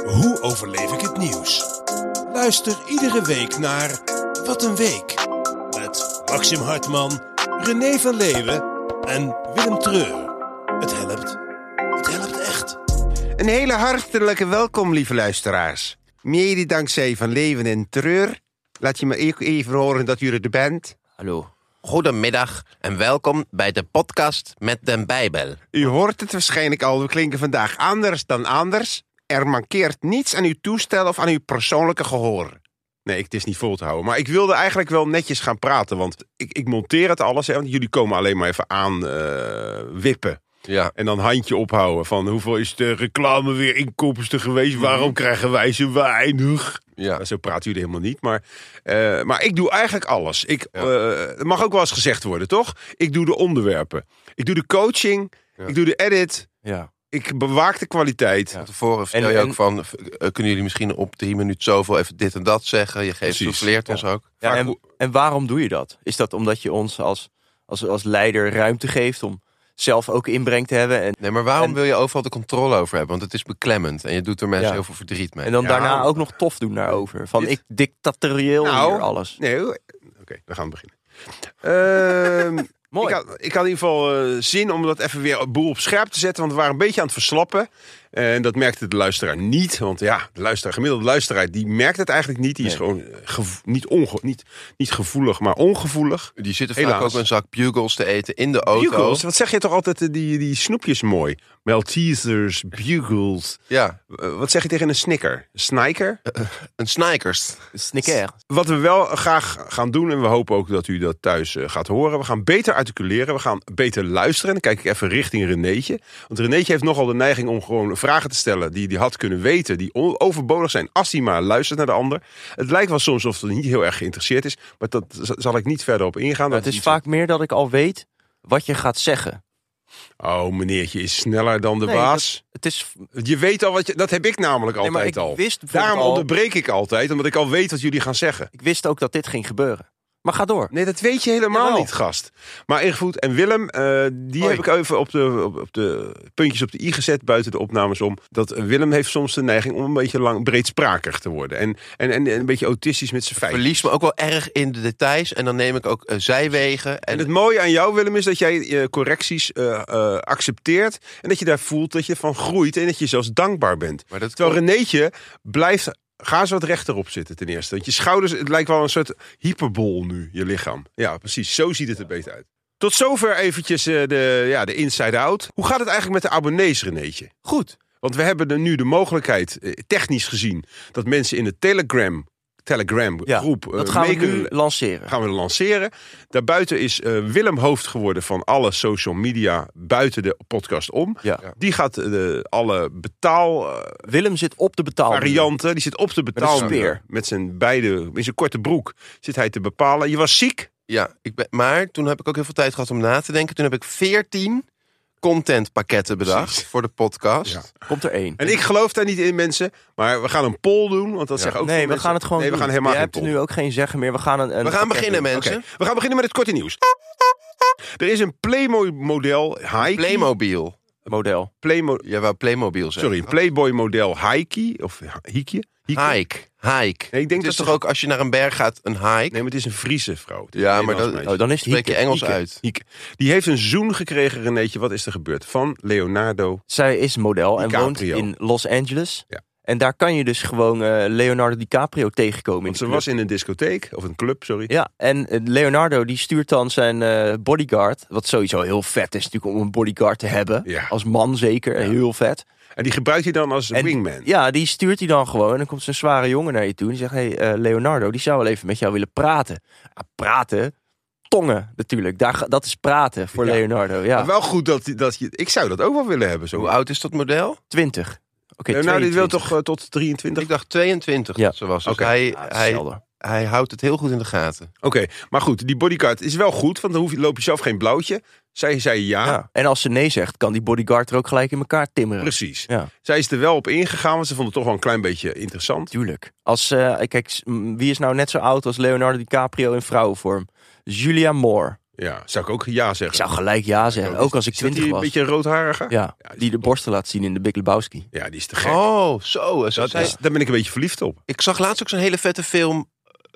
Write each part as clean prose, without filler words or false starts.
Hoe overleef ik het nieuws? Luister iedere week naar Wat een Week. Met Maxim Hartman, René van Leeuwen en Willem Treur. Het helpt. Het helpt echt. Een hele hartelijke welkom, lieve luisteraars. Mede dankzij Van Leeuwen en Treur. Laat je me even horen dat u er bent. Hallo. Goedemiddag en welkom bij de podcast met de Bijbel. U hoort het waarschijnlijk al, we klinken vandaag anders dan anders. Er mankeert niets aan uw toestel of aan uw persoonlijke gehoor. Nee, het is niet vol te houden. Maar ik wilde eigenlijk wel netjes gaan praten, want ik monteer het alles. Hè, want jullie komen alleen maar even aan wippen. Ja. En dan handje ophouden van hoeveel is de reclame weer inkomsten geweest? Waarom krijgen wij zo weinig? Ja. Zo praten jullie helemaal niet. Maar ik doe eigenlijk alles. Het mag ook wel eens gezegd worden, toch? Ik doe de onderwerpen. Ik doe de coaching. Ja. Ik doe de edit. Ja. Ik bewaak de kwaliteit. Ja. Tevoren vertel je ook van, kunnen jullie misschien op 3 minuten zoveel even dit en dat zeggen? Je geeft souffleert ons ook. Ja, en waarom doe je dat? Is dat omdat je ons als leider ruimte geeft om zelf ook inbreng te hebben? Nee, maar waarom wil je overal de controle over hebben? Want het is beklemmend en je doet er mensen heel veel verdriet mee. En dan daarna ook nog tof doen daarover. Van ik dictatorieel hier alles. Nee, oké, we gaan beginnen. Mooi. Ik had in ieder geval zin om dat even weer een boel op scherp te zetten. Want we waren een beetje aan het verslappen. En dat merkte de luisteraar niet. Want ja, de gemiddelde luisteraar, die merkt het eigenlijk niet. Die is gewoon niet gevoelig, maar ongevoelig. Die zitten vaak ook een zak bugles te eten in de auto. Bugles? Wat zeg je toch altijd, die snoepjes mooi? Maltesers, bugles. Ja. Wat zeg je tegen een snicker? Sniker? Een Snickers. Snicker. Wat we wel graag gaan doen, en we hopen ook dat u dat thuis gaat horen. We gaan beter articuleren, we gaan beter luisteren. Dan kijk ik even richting Renéetje. Want Renéetje heeft nogal de neiging om gewoon vragen te stellen die hij had kunnen weten, die overbodig zijn als hij maar luistert naar de ander. Het lijkt wel soms of hij niet heel erg geïnteresseerd is, maar dat zal ik niet verder op ingaan. Het is vaak meer dat ik al weet wat je gaat zeggen. Oh, meneertje is sneller dan de baas. Je weet al wat je... Dat heb ik namelijk altijd al. Daarom onderbreek ik altijd, omdat ik al weet wat jullie gaan zeggen. Ik wist ook dat dit ging gebeuren. Maar ga door. Nee, dat weet je helemaal niet, gast. Maar Ingevoed en Willem, die heb ik even op de puntjes op de i gezet buiten de opnames om. Dat Willem heeft soms de neiging om een beetje breedsprakig te worden. En een beetje autistisch met zijn feiten. Verlies me ook wel erg in de details. En dan neem ik ook zijwegen. En het mooie aan jou, Willem, is dat jij correcties accepteert. En dat je daar voelt dat je van groeit. En dat je zelfs dankbaar bent. Terwijl Renéetje blijft... Ga eens wat rechterop zitten ten eerste. Want je schouders, het lijkt wel een soort hyperbol nu, je lichaam. Ja, precies. Zo ziet het er beter uit. Tot zover eventjes de inside out. Hoe gaat het eigenlijk met de abonnees, Renéetje? Goed. Want we hebben er nu de mogelijkheid, technisch gezien, dat mensen in de Telegram groep dat gaan we nu lanceren. Gaan we lanceren. Daarbuiten is Willem hoofd geworden van alle social media buiten de podcast om. Ja. Die gaat alle betaal... Willem zit op de varianten. Die zit op de betaalmuur. Met zijn in zijn korte broek zit hij te bepalen. Je was ziek? Ja, maar toen heb ik ook heel veel tijd gehad om na te denken. Toen heb ik 14 contentpakketten bedacht voor de podcast. Ja. Komt er 1. En ik geloof daar niet in, mensen. Maar we gaan een poll doen. Want dat zeggen ook nee, we gaan het gewoon doen. We gaan helemaal Je hebt nu ook geen zeggen meer. We gaan beginnen, mensen. Okay. We gaan beginnen met het korte nieuws. Er is een Playboy-model Hikey. Playmobil. Model. Je wou Playmobil zeggen. Sorry, een Playboy-model Hikey. Of Hike. Hike. Nee, ik denk het is toch ook als je naar een berg gaat een hike? Nee, maar het is een Friese vrouw. Ja, maar dan is het spreek je Engels Hike. uit. Hike. Die heeft een zoen gekregen, Renéetje. Wat is er gebeurd? Van Leonardo. Zij is model en DiCaprio. woont in Los Angeles. Ja. En daar kan je dus gewoon Leonardo DiCaprio tegenkomen. Want ze was in een discotheek, of een club, sorry. Ja, en Leonardo die stuurt dan zijn bodyguard. Wat sowieso heel vet is natuurlijk om een bodyguard te hebben. Ja. Als man zeker, heel vet. En die gebruikt hij dan als wingman? Ja, die stuurt hij dan gewoon. En dan komt zo'n zware jongen naar je toe. En die zegt, hey, Leonardo, die zou wel even met jou willen praten. Ja, praten? Tongen natuurlijk. Dat is praten voor Leonardo. Ja. Maar wel goed dat je... Ik zou dat ook wel willen hebben. Zo. Hoe oud is dat model? 20. Oké, Leonardo die wil toch tot 23? Ik dacht 22 dat ze was. Dus hij houdt het heel goed in de gaten. Oké, maar goed, die bodyguard is wel goed. Want dan loop je zelf geen blauwtje. Zij zei ja. En als ze nee zegt, kan die bodyguard er ook gelijk in elkaar timmeren. Precies. Ja. Zij is er wel op ingegaan, want ze vond het toch wel een klein beetje interessant. Tuurlijk. Kijk, wie is nou net zo oud als Leonardo DiCaprio in vrouwenvorm? Julia Moore. Ja, zou ik ook ja Ik zeggen. zou gelijk ja zeggen. Ook als ik Is dat 20 die was. een beetje roodharige? Ja, die de borsten laat zien in de Big Lebowski. Ja, die is te gek. Oh, zo. Daar ben ik een beetje verliefd op. Ik zag laatst ook zo'n hele vette film...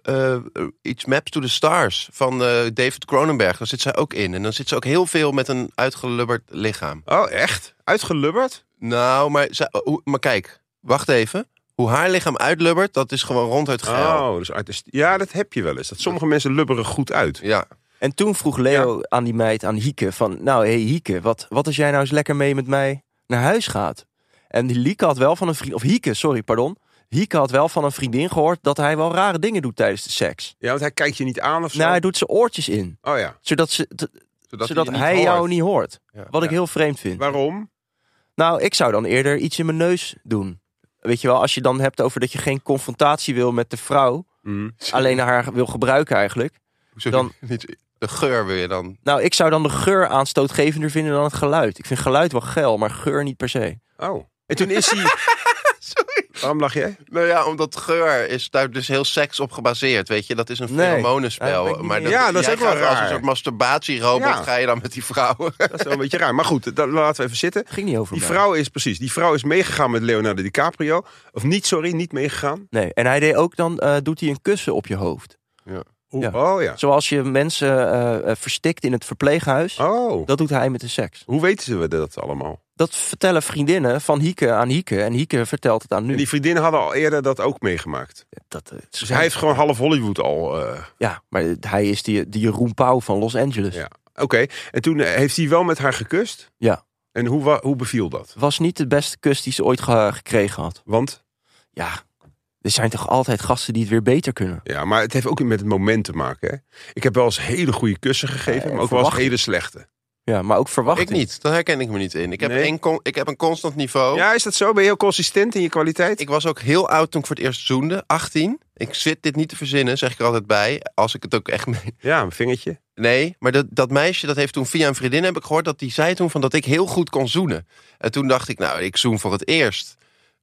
iets Maps to the Stars van David Cronenberg. Daar zit zij ook in. En dan zit ze ook heel veel met een uitgelubberd lichaam. Oh, echt? Uitgelubberd? Nou, maar kijk. Wacht even. Hoe haar lichaam uitlubbert, dat is gewoon ronduit geil. Oh, dus ja, dat heb je wel eens. Dat sommige mensen lubberen goed uit. Ja. En toen vroeg Leo aan die meid, aan Hieke, van... Nou, hey Hieke, wat als jij nou eens lekker mee met mij naar huis gaat? En die Lieke had wel van een vriend... Of Hieke, sorry, pardon. Hieke had wel van een vriendin gehoord dat hij wel rare dingen doet tijdens de seks. Ja, want hij kijkt je niet aan of zo. Nou, hij doet zijn oortjes in. Oh ja. Zodat hij jou niet hoort. Ja. Wat ik heel vreemd vind. Waarom? Nou, ik zou dan eerder iets in mijn neus doen. Weet je wel, als je dan hebt over dat je geen confrontatie wil met de vrouw. Alleen haar wil gebruiken eigenlijk. Dan- De geur wil je dan... Nou, ik zou dan de geur aanstootgevender vinden dan het geluid. Ik vind geluid wel geil, maar geur niet per se. Oh. En toen is hij... Sorry. Waarom lach jij? Nou ja, omdat geur is daar dus heel seks op gebaseerd, weet je. Dat is een Nee. feromonenspel. Ja, dat ben ik niet Maar mee eens. Ja, dat is jij ook wel gaat als raar. een soort masturbatierobot Ja. ga je dan met die vrouwen. Dat is wel een beetje raar. Maar goed, laten we even zitten. Ging niet over Die mij. vrouw is precies. Die vrouw is meegegaan met Leonardo DiCaprio. Of niet, sorry, niet meegegaan. Nee, en hij deed ook dan, doet hij een kussen op je hoofd. Hoe? Ja. Oh ja. Zoals je mensen verstikt in het verpleeghuis. Oh. Dat doet hij met de seks. Hoe weten we dat allemaal? Dat vertellen vriendinnen van Hieke aan Hieke. En Hieke vertelt het aan nu. En die vriendinnen hadden al eerder dat ook meegemaakt. Dus hij heeft gewoon half Hollywood al... Ja, maar hij is die Jeroen Pauw van Los Angeles. Ja. Oké. En toen heeft hij wel met haar gekust. Ja. En hoe beviel dat? Was niet de beste kus die ze ooit gekregen had. Want... Ja, er zijn toch altijd gasten die het weer beter kunnen. Ja, maar het heeft ook met het moment te maken. Hè? Ik heb wel eens hele goede kussen gegeven, maar ook wel eens verwachting. hele slechte. Ja, maar ook verwachting. Ik niet, daar herken ik me niet in. Ik heb, Nee. ik heb een constant niveau. Ja, is dat zo? Ben je heel consistent in je kwaliteit? Ik was ook heel oud toen ik voor het eerst zoende, 18. Ik zit dit niet te verzinnen, zeg ik er altijd bij. Als ik het ook echt mee... Ja, een vingertje. Nee, maar dat meisje, dat heeft toen via een vriendin, heb ik gehoord, dat die zei toen van dat ik heel goed kon zoenen. En toen dacht ik, nou, ik zoen voor het eerst.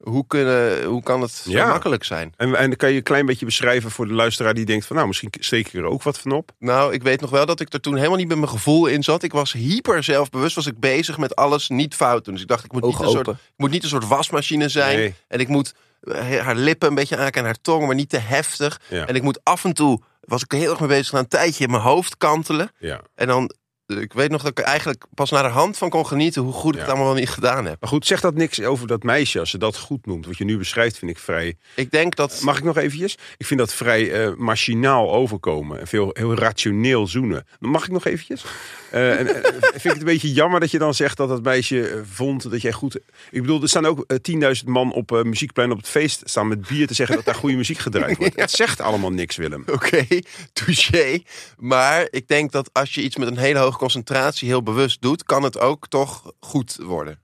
Hoe kan het zo Ja. makkelijk zijn? En dan kan je een klein beetje beschrijven voor de luisteraar die denkt van... nou, misschien steek ik er ook wat van op. Nou, ik weet nog wel dat ik er toen helemaal niet met mijn gevoel in zat. Ik was hyper zelfbewust, was ik bezig met alles niet fout doen. Dus ik dacht, ik moet niet een soort wasmachine zijn. Nee. En ik moet haar lippen een beetje aankijken en haar tong, maar niet te heftig. Ja. En ik moet af en toe, was ik er heel erg mee bezig, een tijdje in mijn hoofd kantelen. Ja. En dan, ik weet nog dat ik er eigenlijk pas naar de hand van kon genieten hoe goed ik het allemaal wel niet gedaan heb. Maar goed, zeg dat niks over dat meisje als ze dat goed noemt. Wat je nu beschrijft vind ik vrij... Ik denk dat... Mag ik nog eventjes? Ik vind dat vrij machinaal overkomen. En heel rationeel zoenen. Mag ik nog eventjes? Vind ik het een beetje jammer dat je dan zegt dat dat meisje vond dat jij goed... Ik bedoel, er staan ook 10.000 man op Muziekplein op het feest staan met bier te zeggen dat daar goede muziek gedraaid wordt. Het zegt allemaal niks, Willem. Oké, touché. Maar ik denk dat als je iets met een hele hoge concentratie heel bewust doet, kan het ook toch goed worden.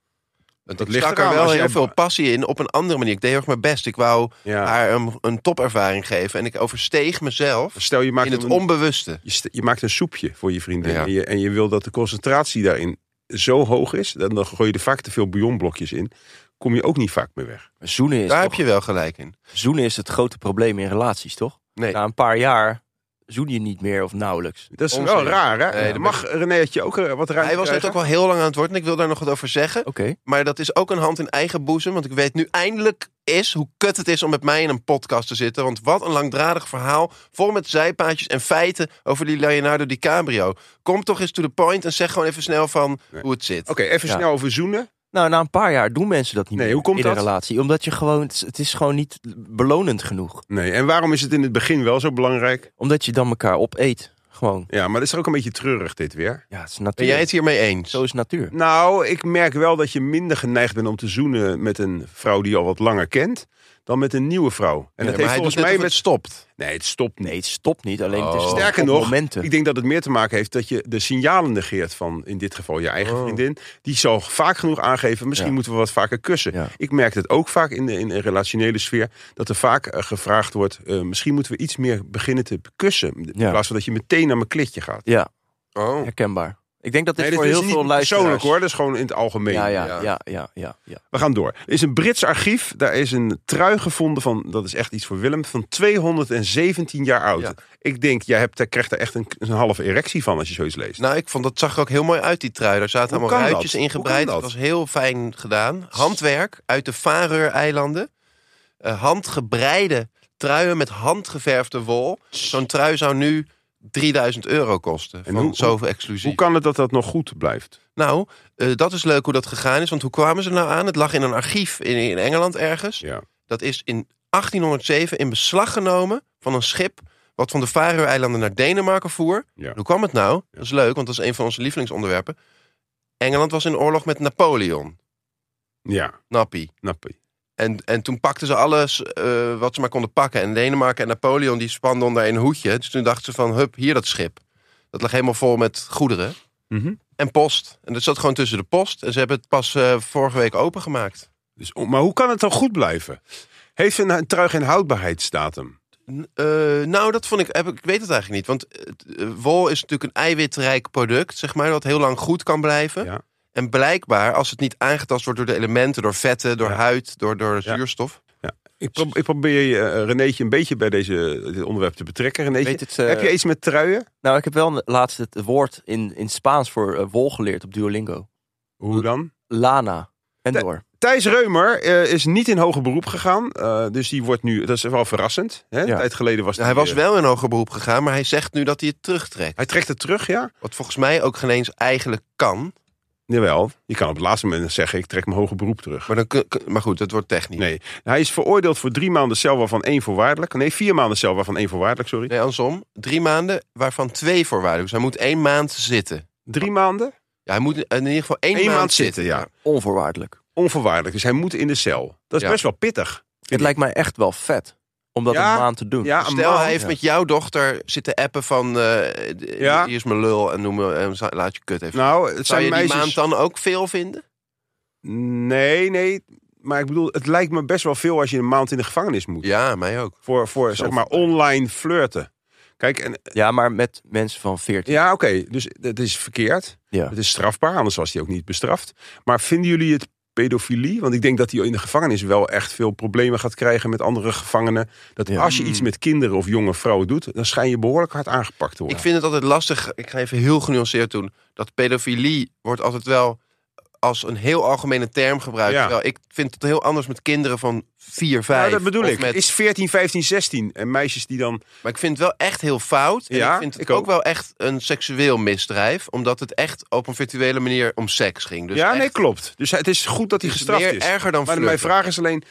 Dat Ik ligt stak eraan, er wel als heel jij- veel passie in op een andere manier. Ik deed heel erg mijn best. Ik wou Ja. haar een topervaring geven. En ik oversteeg mezelf Stel je maakt in het een, onbewuste. je maakt een soepje voor je vriendin. Ja. En je wil dat de concentratie daarin zo hoog is. Dan gooi je er vaak te veel bouillonblokjes in. Kom je ook niet vaak meer weg. Zoenen is, Daar toch, heb je wel gelijk in. zoenen is het grote probleem in relaties, toch? Nee. Na een paar jaar zoen je niet meer of nauwelijks. Dat is Onzin. wel raar, hè? Nee, dat Mag Renéetje ook wat ruimte Hij was net krijgen? ook wel heel lang aan het woord en ik wil daar nog wat over zeggen. Oké. Maar dat is ook een hand in eigen boezem. Want ik weet nu eindelijk hoe kut het is om met mij in een podcast te zitten. Want wat een langdradig verhaal. Vol met zijpaadjes en feiten over die Leonardo DiCaprio. Kom toch eens to the point en zeg gewoon even snel van hoe het zit. Oké, even Ja. snel over zoenen. Nou, na een paar jaar doen mensen dat niet Nee, meer hoe komt in dat? een relatie. Omdat je gewoon, het is gewoon niet belonend genoeg. Nee, en waarom is het in het begin wel zo belangrijk? Omdat je dan elkaar opeet. Gewoon. Ja, maar dat is ook een beetje treurig dit weer. Ja, het is Ben natuur. jij het hiermee eens? Zo is natuur. Nou, ik merk wel dat je minder geneigd bent om te zoenen met een vrouw die je al wat langer kent, dan met een nieuwe vrouw. En Ja, dat maar heeft hij volgens doet net mij of met... het stopt. Nee, het stopt niet. Nee, het stopt niet. Alleen het is Oh. Sterker op nog, momenten. ik denk dat het meer te maken heeft dat je de signalen negeert van, in dit geval je eigen vriendin. Die zal vaak genoeg aangeven, misschien Ja. moeten we wat vaker kussen. Ja. Ik merk het ook vaak in de relationele sfeer, dat er vaak gevraagd wordt, misschien moeten we iets meer beginnen te kussen. In Ja. plaats van dat je meteen naar mijn klitje gaat. Ja, Oh. herkenbaar. Ik denk dat dit Nee, voor dit heel is veel niet luisteraars... persoonlijk hoor, dat is gewoon in het algemeen. Ja. We gaan door. Er is een Brits archief, daar is een trui gevonden van, dat is echt iets voor Willem, van 217 jaar oud. Ja. Ik denk, krijgt er echt een halve erectie van als je zoiets leest. Nou, ik vond dat zag er ook heel mooi uit, die trui. Daar zaten Hoe allemaal kan ruitjes dat? ingebreid. Hoe kan Dat dat? was heel fijn gedaan. Handwerk uit de Faroe-eilanden. Handgebreide truien met handgeverfde wol. Zo'n trui zou nu €3000 kosten. En Van zoveel exclusief. Hoe kan het dat dat nog goed blijft? Nou, dat is leuk hoe dat gegaan is. Want hoe kwamen ze nou aan? Het lag in een archief in Engeland ergens. Ja. Dat is in 1807 in beslag genomen van een schip wat van de Faroe-eilanden naar Denemarken voer. Ja. Hoe kwam het nou? Dat is leuk, want dat is een van onze lievelingsonderwerpen. Engeland was in oorlog met Napoleon. Ja, Nappie. nappie. En toen pakten ze alles wat ze maar konden pakken. En Denemarken en Napoleon die spanden daar in een hoedje. Dus toen dachten ze van, hup, hier dat schip. Dat lag helemaal vol met goederen. Mhm. En post. En dat zat gewoon tussen de post. En ze hebben het pas vorige week opengemaakt. Dus, maar hoe kan het dan goed blijven? Heeft een trui geen houdbaarheidsdatum? Nou, dat vond ik weet het eigenlijk niet. Want wol is natuurlijk een eiwitrijk product, zeg maar, dat heel lang goed kan blijven. Ja. En blijkbaar, als het niet aangetast wordt door de elementen, door vetten, door huid, door zuurstof. Ik probeer je, Renéetje, een beetje bij dit onderwerp te betrekken. Renéetje, Weet het, heb je iets met truien? Nou, ik heb wel laatst het woord in Spaans voor wol geleerd op Duolingo. Hoe dan? Lana. En door. Thijs Reumer is niet in hoger beroep gegaan. Dus die wordt nu, dat is wel verrassend. Hè? Een tijd geleden was Hij was wel in hoger beroep gegaan, maar hij zegt nu dat hij het terugtrekt. Hij trekt het terug, ja? Wat volgens mij ook geen eens eigenlijk kan. Jawel. Je kan op het laatste moment zeggen, ik trek mijn hoger beroep terug. Maar goed, dat wordt technisch. Nee. Hij is veroordeeld voor 3 maanden cel, waarvan 1 voorwaardelijk. Nee, 4 maanden cel, waarvan 1 voorwaardelijk, sorry. Nee, andersom. 3 maanden, waarvan 2 voorwaardelijk. Dus hij moet 1 maand zitten. 3 maanden? Ja, hij moet in ieder geval 1 maand zitten. Ja. Onvoorwaardelijk. Onvoorwaardelijk. Dus hij moet in de cel. Dat is best wel pittig. Het lijkt mij echt wel vet om dat een maand te doen. Ja, een Stel, maand. hij heeft met jouw dochter zitten appen van... hier is mijn lul en laat je kut even. Nou, het Zou zijn je die meisjes... maand dan ook veel vinden? Nee. Maar ik bedoel, het lijkt me best wel veel als je een maand in de gevangenis moet. Ja, mij ook. Voor zeg maar online flirten. Kijk, en Ja, maar met mensen van 14. ja, oké. Dus dat is verkeerd. Ja. Het is strafbaar, anders was hij ook niet bestraft. Maar vinden jullie het pedofilie? Want ik denk dat hij in de gevangenis wel echt veel problemen gaat krijgen met andere gevangenen. Dat als je iets met kinderen of jonge vrouwen doet, dan schijn je behoorlijk hard aangepakt te worden. Ik vind het altijd lastig. Ik ga even heel genuanceerd doen. Dat pedofilie wordt altijd wel als een heel algemene term gebruikt. Ja. Terwijl ik vind het heel anders met kinderen van 4, 5. Ja, dat bedoel of ik. Met... Is 14, 15, 16 en meisjes die dan... Maar ik vind het wel echt heel fout. En Ja, ik vind het ik ook ook. wel echt een seksueel misdrijf. Omdat het echt op een virtuele manier om seks ging. Dus ja, echt, nee, klopt. Dus het is goed dat hij het is gestraft meer is. erger dan Maar mijn flirten. vraag is alleen,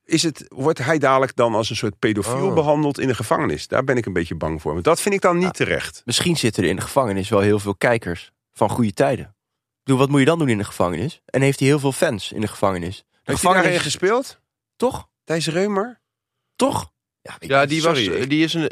wordt hij dadelijk dan als een soort pedofiel behandeld in de gevangenis? Daar ben ik een beetje bang voor. Want dat vind ik dan niet terecht. Misschien zitten er in de gevangenis wel heel veel kijkers van goede tijden. Ik bedoel, wat moet je dan doen in de gevangenis? En heeft hij heel veel fans in de gevangenis? De Heeft hij daarin gevangenis... gespeeld? Toch? Thijs Reumer? Toch? Ja, Sorry, die is een...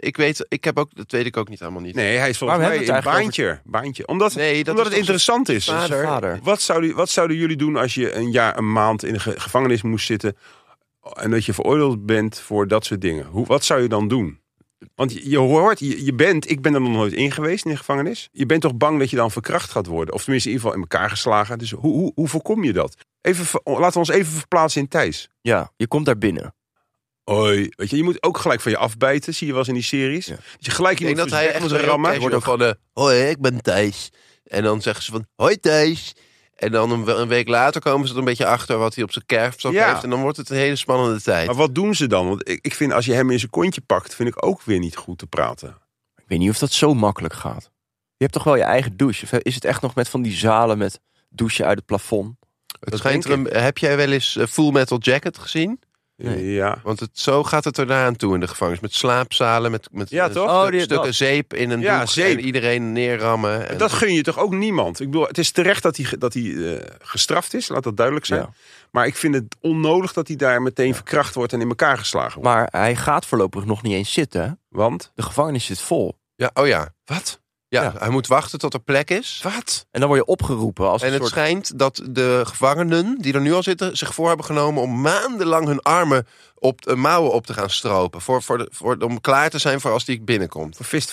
dat weet ik ook niet helemaal niet. Nee, hij is volgens Waarom mij hebben we een het eigenlijk baantje. Omdat Nee, dat het is toch interessant is. zijn vader. Vader. Wat zouden jullie doen als je een maand in de gevangenis moest zitten en dat je veroordeeld bent voor dat soort dingen? Wat zou je dan doen? Want je hoort, ik ben er nog nooit in geweest in de gevangenis. Je bent toch bang dat je dan verkracht gaat worden? Of tenminste in ieder geval in elkaar geslagen. Dus hoe voorkom je dat? Laten we ons even verplaatsen in Thijs. Ja, je komt daar binnen. Hoi, weet je moet ook gelijk van je afbijten, zie je wel eens in die series. Ja. Dat je gelijk Ik denk iemand dat voor hij zijn echt weg moet rammen. wordt van... hoi, ik ben Thijs. En dan zeggen ze van... Hoi Thijs. En dan een week later komen ze er een beetje achter wat hij op zijn kerfstok Ja. heeft. En dan wordt het een hele spannende tijd. Maar wat doen ze dan? Want ik vind als je hem in zijn kontje pakt, vind ik ook weer niet goed te praten. Ik weet niet of dat zo makkelijk gaat. Je hebt toch wel je eigen douche? Of is het echt nog met van die zalen met douchen uit het plafond? Het schijnt heb jij wel eens Full Metal Jacket gezien? Nee. Ja. Want zo gaat het eraan toe in de gevangenis. Met slaapzalen, met Ja, toch? stukken dat. zeep in een Ja, doek zeep. en iedereen neerrammen. En... Dat gun je toch ook niemand? Ik bedoel, het is terecht dat hij gestraft is, laat dat duidelijk zijn. Ja. Maar ik vind het onnodig dat hij daar meteen verkracht wordt en in elkaar geslagen wordt. Maar hij gaat voorlopig nog niet eens zitten. Hè? Want? De gevangenis zit vol. Ja, oh ja. Wat? Ja, hij moet wachten tot er plek is. Wat? En dan word je opgeroepen als En een het soort... schijnt dat de gevangenen die er nu al zitten zich voor hebben genomen om maandenlang hun armen mouwen op te gaan stropen. Om klaar te zijn voor als die binnenkomt. Voor fistfuck.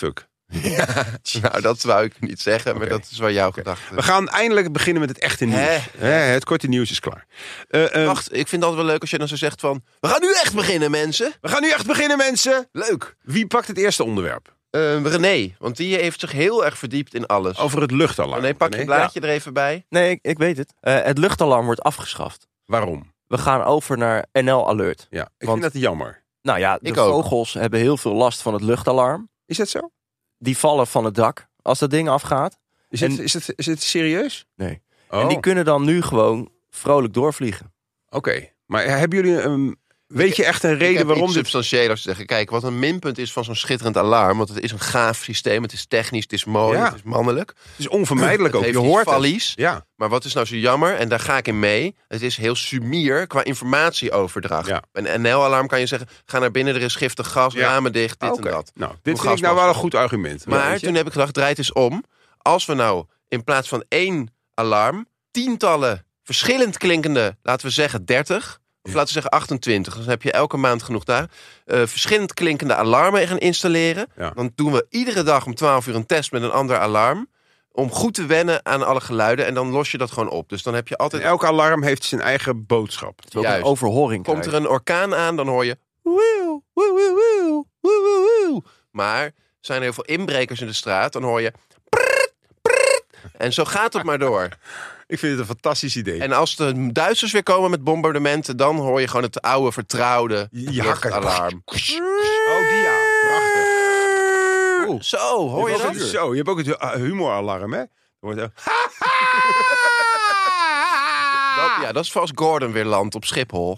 Nou, dat wou ik niet zeggen, maar Oké. dat is wel jouw gedachte. We gaan eindelijk beginnen met het echte nieuws. Het korte nieuws is klaar. Wacht, ik vind het altijd wel leuk als je dan zo zegt van... We gaan nu echt beginnen, mensen. We gaan nu echt beginnen, mensen. Leuk. Wie pakt het eerste onderwerp? René, want die heeft zich heel erg verdiept in alles. Over het luchtalarm. René, pak je blaadje er even bij. Nee, ik weet het. Het luchtalarm wordt afgeschaft. Waarom? We gaan over naar NL Alert. Ja, ik Want- vind dat jammer. Nou ja, de Ik ook. vogels hebben heel veel last van het luchtalarm. Is dat zo? Die vallen van het dak als dat ding afgaat. Is En- het serieus? Nee. Oh, En die kunnen dan nu gewoon vrolijk doorvliegen. oké. Maar hebben jullie weet je echt een Ik reden heb waarom iets dit... substantieels te zeggen. Kijk, wat een minpunt is van zo'n schitterend alarm... want het is een gaaf systeem, het is technisch, het is mooi, Ja. het is mannelijk. Het is onvermijdelijk ook. Het Je heeft hoort iets vallies. het. Ja. Maar wat is nou zo jammer, en daar ga ik in mee... het is heel sumier qua informatieoverdracht. Ja. Een NL-alarm kan je zeggen... ga naar binnen, er is giftig gas, Ja. ramen dicht, dit Oké. en dat. Nou, Hoe dit vind ik nou gasmasker. wel een goed argument. Maar Weet je? toen heb ik gedacht, draait eens om. Als we nou in plaats van 1 alarm... tientallen verschillend klinkende, laten we zeggen 30... of laten we zeggen 28, dan heb je elke maand genoeg daar... verschillend klinkende alarmen gaan installeren. Ja. Dan doen we iedere dag om 12 uur een test met een ander alarm... om goed te wennen aan alle geluiden... en dan los je dat gewoon op. Dus dan heb je En altijd... elk alarm heeft zijn eigen boodschap. Dat we ook Juist. een overhoring Komt er krijgen. een orkaan aan, dan hoor je... woe, woe, woe, woe, woe, woe, woe. Maar zijn er heel veel inbrekers in de straat, dan hoor je... prrrt, prrrt. En zo gaat het maar door. Ik vind het een fantastisch idee. En als de Duitsers weer komen met bombardementen... dan hoor je gewoon het oude, vertrouwde Je hakken. luchtalarm. Oh, die ja. Prachtig. Oeh, zo, hoor je hebt ook dat? het- Zo, je hebt ook het humoralarm, hè? Dan wordt Dat is voor als Gordon weer landt op Schiphol.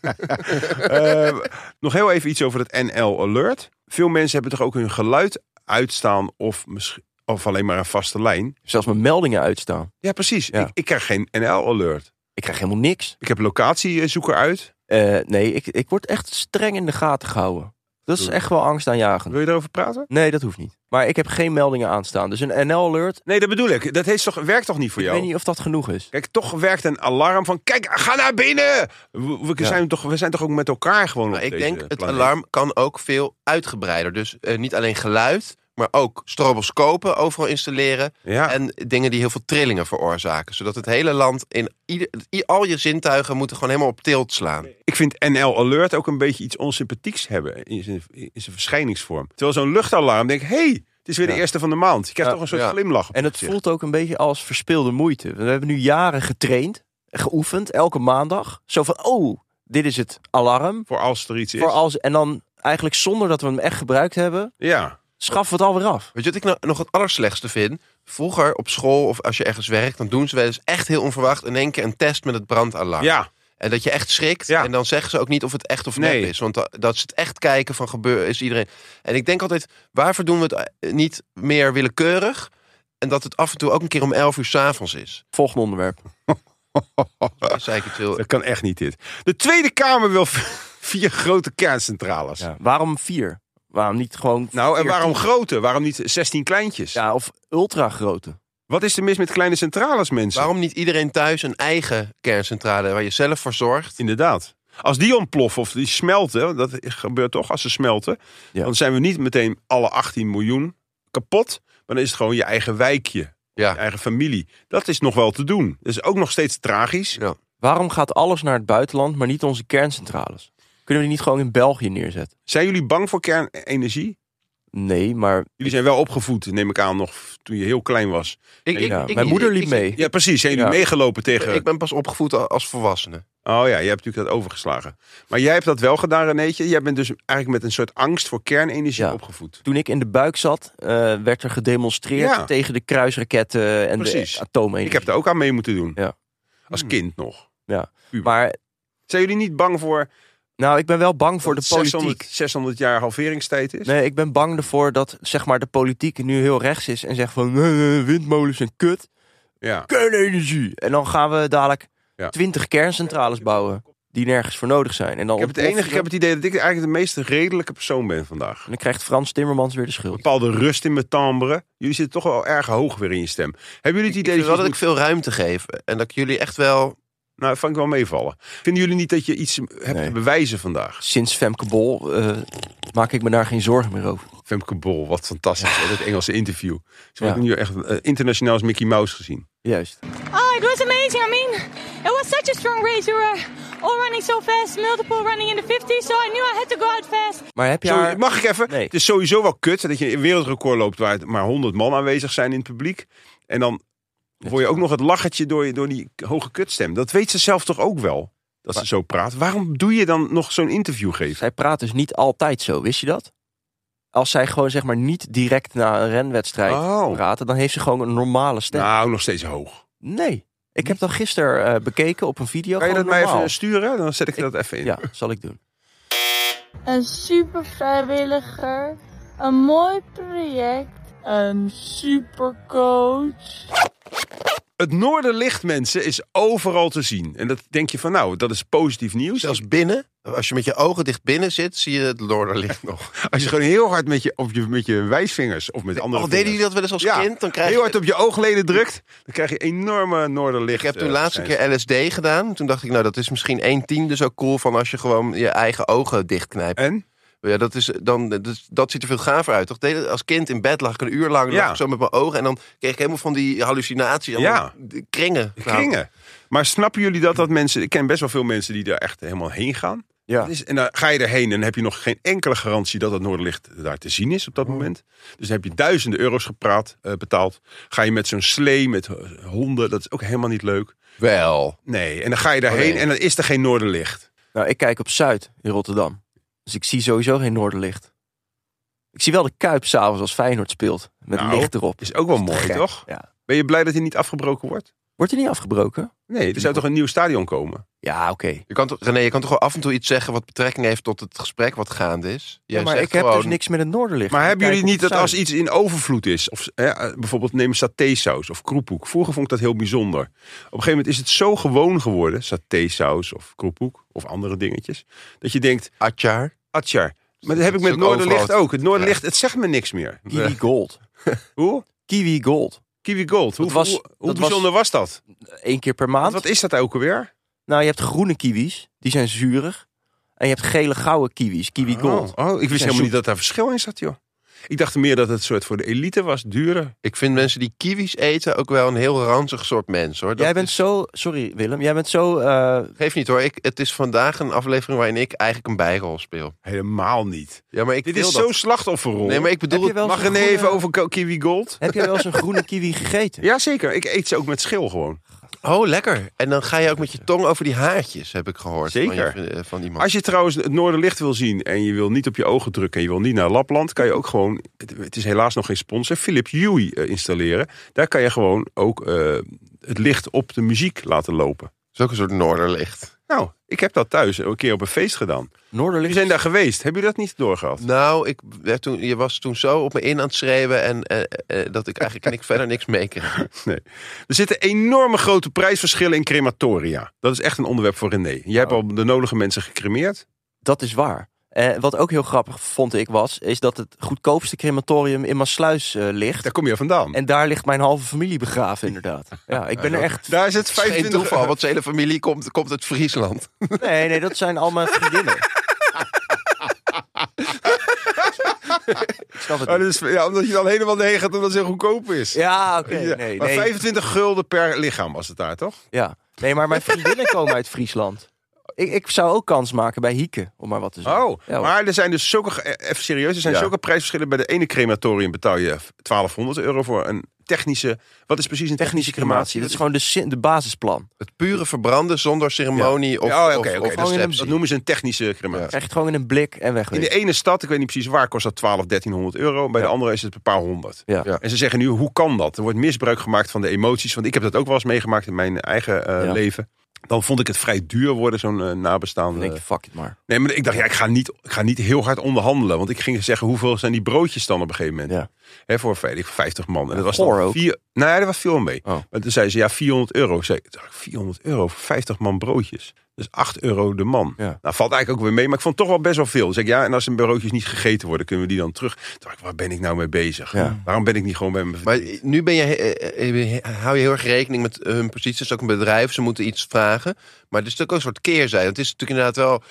nog heel even iets over het NL Alert. Veel mensen hebben toch ook hun geluid uitstaan of alleen maar een vaste lijn. Zelfs mijn meldingen uitstaan. Ja, precies. Ja. Ik krijg geen NL Alert. Ik krijg helemaal niks. Ik heb locatiezoeker uit. Nee, ik word echt streng in de gaten gehouden. Dat is Doe. echt wel angstaanjagend. Wil je erover praten? Nee, dat hoeft niet. Maar ik heb geen meldingen aanstaan. Dus een NL-alert, Nee, dat bedoel ik. Dat werkt toch niet voor ik jou? weet niet of dat genoeg is. Kijk, toch werkt een alarm van... Kijk, ga naar binnen! We zijn toch ook met elkaar gewoon Maar op ik deze denk, het planeet? alarm kan ook veel uitgebreider. Dus niet alleen geluid, maar ook stroboscopen overal installeren. Ja. En dingen die heel veel trillingen veroorzaken. Zodat het hele land, al je zintuigen moeten gewoon helemaal op tilt slaan. Ik vind NL Alert ook een beetje iets onsympathieks hebben in zijn verschijningsvorm. Terwijl zo'n luchtalarm denk ik, hey, het is weer de Ja. eerste van de maand. Je krijgt Ja. toch een soort Ja. glimlach op En het gezicht. voelt ook een beetje als verspilde moeite. We hebben nu jaren getraind, geoefend, elke maandag. Zo van, oh, dit is het alarm. Voor als er iets is. Voor als, en dan eigenlijk zonder dat we hem echt gebruikt hebben, Ja. schaffen we het alweer af. Weet je wat ik nou nog het allerslechtste vind? Vroeger op school of als je ergens werkt, dan doen ze wel eens echt heel onverwacht in één keer een test met het brandalarm. Ja. En dat je echt schrikt. Ja. En dan zeggen ze ook niet of het echt of Nee. nep is. Want dat ze het echt kijken van is iedereen. En ik denk altijd, waarvoor doen we het niet meer willekeurig? En dat het af en toe ook een keer om 11 uur 's avonds is. Volgende onderwerp. Dan zei ik het heel... Dat kan echt niet dit. De Tweede Kamer wil 4 grote kerncentrales. Ja. Waarom 4? Waarom niet gewoon Nou, en 4 waarom toe- grote? Waarom niet 16 kleintjes? Ja, of ultra grote. Wat is er mis met kleine centrales, mensen? Waarom niet iedereen thuis een eigen kerncentrale waar je zelf voor zorgt? Inderdaad. Als die ontploffen of die smelten, dat gebeurt toch als ze smelten, Ja. dan zijn we niet meteen alle 18 miljoen kapot. Maar dan is het gewoon je eigen wijkje, je Ja. eigen familie. Dat is nog wel te doen. Dat is ook nog steeds tragisch. Ja. Waarom gaat alles naar het buitenland, maar niet onze kerncentrales? Kunnen we die niet gewoon in België neerzetten? Zijn jullie bang voor kernenergie? Nee, maar Jullie zijn wel opgevoed, neem ik aan, nog toen je heel klein was. mijn moeder liep mee. Ja, precies. Zijn jullie Ja. meegelopen tegen... Ik ben pas opgevoed als volwassene. Oh ja, jij hebt natuurlijk dat overgeslagen. Maar jij hebt dat wel gedaan, Renéetje. Jij bent dus eigenlijk met een soort angst voor kernenergie Ja. opgevoed. Toen ik in de buik zat, werd er gedemonstreerd Ja. tegen de kruisraketten en Precies. de atoomenergie. Ik heb daar ook aan mee moeten doen. Ja. Als kind nog. Ja. Puber. Maar Zijn jullie niet bang voor nou, ik ben wel bang voor de dat het politiek. 600 jaar halveringstijd is? Nee, ik ben bang ervoor dat zeg maar de politiek nu heel rechts is en zegt van windmolens zijn kut, Ja. kernenergie. En dan gaan we dadelijk Ja. 20 kerncentrales bouwen die nergens voor nodig zijn. En dan Ik heb het idee dat ik eigenlijk de meest redelijke persoon ben vandaag. En dan krijgt Frans Timmermans weer de schuld. Bepaalde rust in mijn timbre. Jullie zitten toch wel erg hoog weer in je stem. Hebben jullie het Ik idee vind dat wel je dat ik veel ruimte geef. En dat ik jullie echt wel... Nou, dat vond ik wel meevallen. Vinden jullie niet dat je iets hebt Nee. te bewijzen vandaag? Sinds Femke Bol maak ik me daar geen zorgen meer over. Femke Bol, wat fantastisch. Hè? Dat Engelse interview. Ze wordt nu echt internationaal als Mickey Mouse gezien. Juist. Oh, it was amazing. I mean, it was such a strong race. We were all running so fast, multiple running in the 50s, so I knew I had to go out fast. Maar heb je Zo, haar... mag ik even? Nee. Het is sowieso wel kut dat je een wereldrecord loopt waar maar 100 man aanwezig zijn in het publiek. En dan hoor je ook nog het lachertje door die hoge kutstem. Dat weet ze zelf toch ook wel, dat ze zo praat. Waarom doe je dan nog zo'n interview geven? Zij praat dus niet altijd zo, wist je dat? Als zij gewoon zeg maar niet direct na een renwedstrijd praten, dan heeft ze gewoon een normale stem. Nou, nog steeds hoog. Nee. Ik heb dat gisteren bekeken op een video. Kan je dat mij normaal. even sturen? Dan zet ik dat even in. Ja, zal ik doen. Een super vrijwilliger, een mooi project, een supercoach. Het Noorderlicht, mensen, is overal te zien. En dat denk je van, nou, dat is positief nieuws. Zelfs binnen, als je met je ogen dicht binnen zit, zie je het Noorderlicht nog. Als je gewoon heel hard met je wijsvingers of met andere Deden jullie vingers dat wel eens als kind? Dan krijg heel je... hard op je oogleden drukt, dan krijg je enorme Noorderlicht. Ik heb toen laatst een keer LSD gedaan. Toen dacht ik, nou, dat is misschien 1/10 zo cool van als je gewoon je eigen ogen dichtknijpt. En? Ja, dat ziet er veel gaver uit, toch? Als kind in bed lag ik een uur lang lag ik zo met mijn ogen en dan kreeg ik helemaal van die hallucinaties. Kringen. Kringen. Maar snappen jullie dat mensen... Ik ken best wel veel mensen die daar echt helemaal heen gaan. Ja. En dan ga je erheen en dan heb je nog geen enkele garantie dat het Noorderlicht daar te zien is op dat moment. Dus dan heb je duizenden euro's betaald. Ga je met zo'n slee met honden, dat is ook helemaal niet leuk. Wel. Nee, en dan ga je daarheen en dan is er geen Noorderlicht. Nou, ik kijk op Zuid in Rotterdam. Dus ik zie sowieso geen Noorderlicht. Ik zie wel de Kuip s'avonds als Feyenoord speelt. Met licht erop. Is ook wel mooi, gek. toch? Ja. Ben je blij dat hij niet afgebroken wordt? Wordt hij niet afgebroken? Nee, er zou toch een nieuw stadion komen? Ja, oké. Je kan toch wel af en toe iets zeggen wat betrekking heeft tot het gesprek wat gaande is. Ja, maar ik heb dus niks met het Noorderlicht. Maar hebben jullie niet dat Zuid. als iets in overvloed is, of bijvoorbeeld neem satésaus of kroephoek. Vroeger vond ik dat heel bijzonder. Op een gegeven moment is het zo gewoon geworden, satésaus of kroephoek of andere dingetjes, dat je denkt, Atjar. Maar dat heb ik met het Noorderlicht ook. Het Noorderlicht, het zegt me niks meer. Kiwi Gold. Hoe? Kiwi Gold. Kiwi Gold. Hoe bijzonder was dat? 1 keer per maand. Wat is dat ook alweer? Nou, je hebt groene kiwis. Die zijn zuurig. En je hebt gele gouden kiwis. Kiwi Gold. Oh, ik wist helemaal niet dat daar verschil in zat, joh. Ik dacht meer dat het soort voor de elite was, dure. Ik vind mensen die kiwis eten ook wel een heel ranzig soort mens, hoor. Jij bent zo... Sorry, Willem. Jij bent zo... Geef niet, hoor. Het is vandaag een aflevering waarin ik eigenlijk een bijrol speel. Helemaal niet. Ja, maar Dit is zo'n slachtofferrol. Nee, maar ik bedoel... Mag René even over Kiwi Gold? Heb jij wel eens een groene kiwi gegeten? Ja, zeker. Ik eet ze ook met schil gewoon. Oh, lekker. En dan ga je ook met je tong over die haartjes, heb ik gehoord. Zeker. Van iemand. Als je trouwens het Noorderlicht wil zien en je wil niet op je ogen drukken en je wil niet naar Lapland, kan je ook gewoon, het is helaas nog geen sponsor, Philips Hue installeren. Daar kan je gewoon ook het licht op de muziek laten lopen. Dat is ook een soort Noorderlicht. Nou, ik heb dat thuis een keer op een feest gedaan. Noorderlicht. We zijn daar geweest. Hebben jullie dat niet doorgehad? Nou, je was toen zo op me in aan het schreeuwen en dat ik eigenlijk verder niks meekreeg. Nee. Er zitten enorme grote prijsverschillen in crematoria. Dat is echt een onderwerp voor René. Jij hebt al de nodige mensen gecremeerd. Dat is waar. Wat ook heel grappig vond ik is dat het goedkoopste crematorium in Maassluis ligt. Daar kom je vandaan. En daar ligt mijn halve familie begraven, inderdaad. Ja, ik ben er echt... Daar is het Geen 25 toeval, want zijn hele familie komt uit Friesland. Nee, dat zijn al mijn vriendinnen. Ik snap het niet. Dus, ja, omdat je dan helemaal heen gaat omdat het zo goedkoop is. Ja, oké. Ja, Nee, maar 25 gulden per lichaam was het daar, toch? Ja. Nee, maar mijn vriendinnen komen uit Friesland. Ik zou ook kans maken bij Hieke, om maar wat te zeggen. Oh, Ja, maar er zijn dus even serieus, er zijn zulke prijsverschillen. Bij de ene crematorium betaal je €1200 voor een technische... Wat is precies een technische crematie. Dat is gewoon de basisplan. Het pure verbranden zonder ceremonie of receptie. Dat noemen ze een technische crematie. Krijg je het gewoon in een blik en weg. In de ene stad, ik weet niet precies waar, kost dat €1300. Bij de andere is het een paar honderd. Ja. Ja. En ze zeggen nu, hoe kan dat? Er wordt misbruik gemaakt van de emoties. Want ik heb dat ook wel eens meegemaakt in mijn eigen leven. Dan vond ik het vrij duur worden, zo'n nabestaande. Dan denk je, fuck it maar. Nee, maar ik dacht, ik ga niet heel hard onderhandelen. Want ik ging zeggen, hoeveel zijn die broodjes dan op een gegeven moment? Ja. Hè, voor 50 man. En dat was Goor dan ook. 4... Nee, dat was veel mee. Oh. Maar toen zei ze, ja, €400. Ik zei, €400 voor 50 man broodjes. Dus €8 de man. Ja. Nou, valt eigenlijk ook weer mee. Maar ik vond het toch wel best wel veel. Dus ik, ja, en als de broodjes niet gegeten worden, kunnen we die dan terug. Toen dacht ik, waar ben ik nou mee bezig? Ja. Waarom ben ik niet gewoon bij mijn Maar verdriet? nu hou je heel erg rekening met hun positie. Het is ook een bedrijf, ze moeten iets vragen. Maar het is natuurlijk ook een soort keerzijde. Het is natuurlijk inderdaad wel...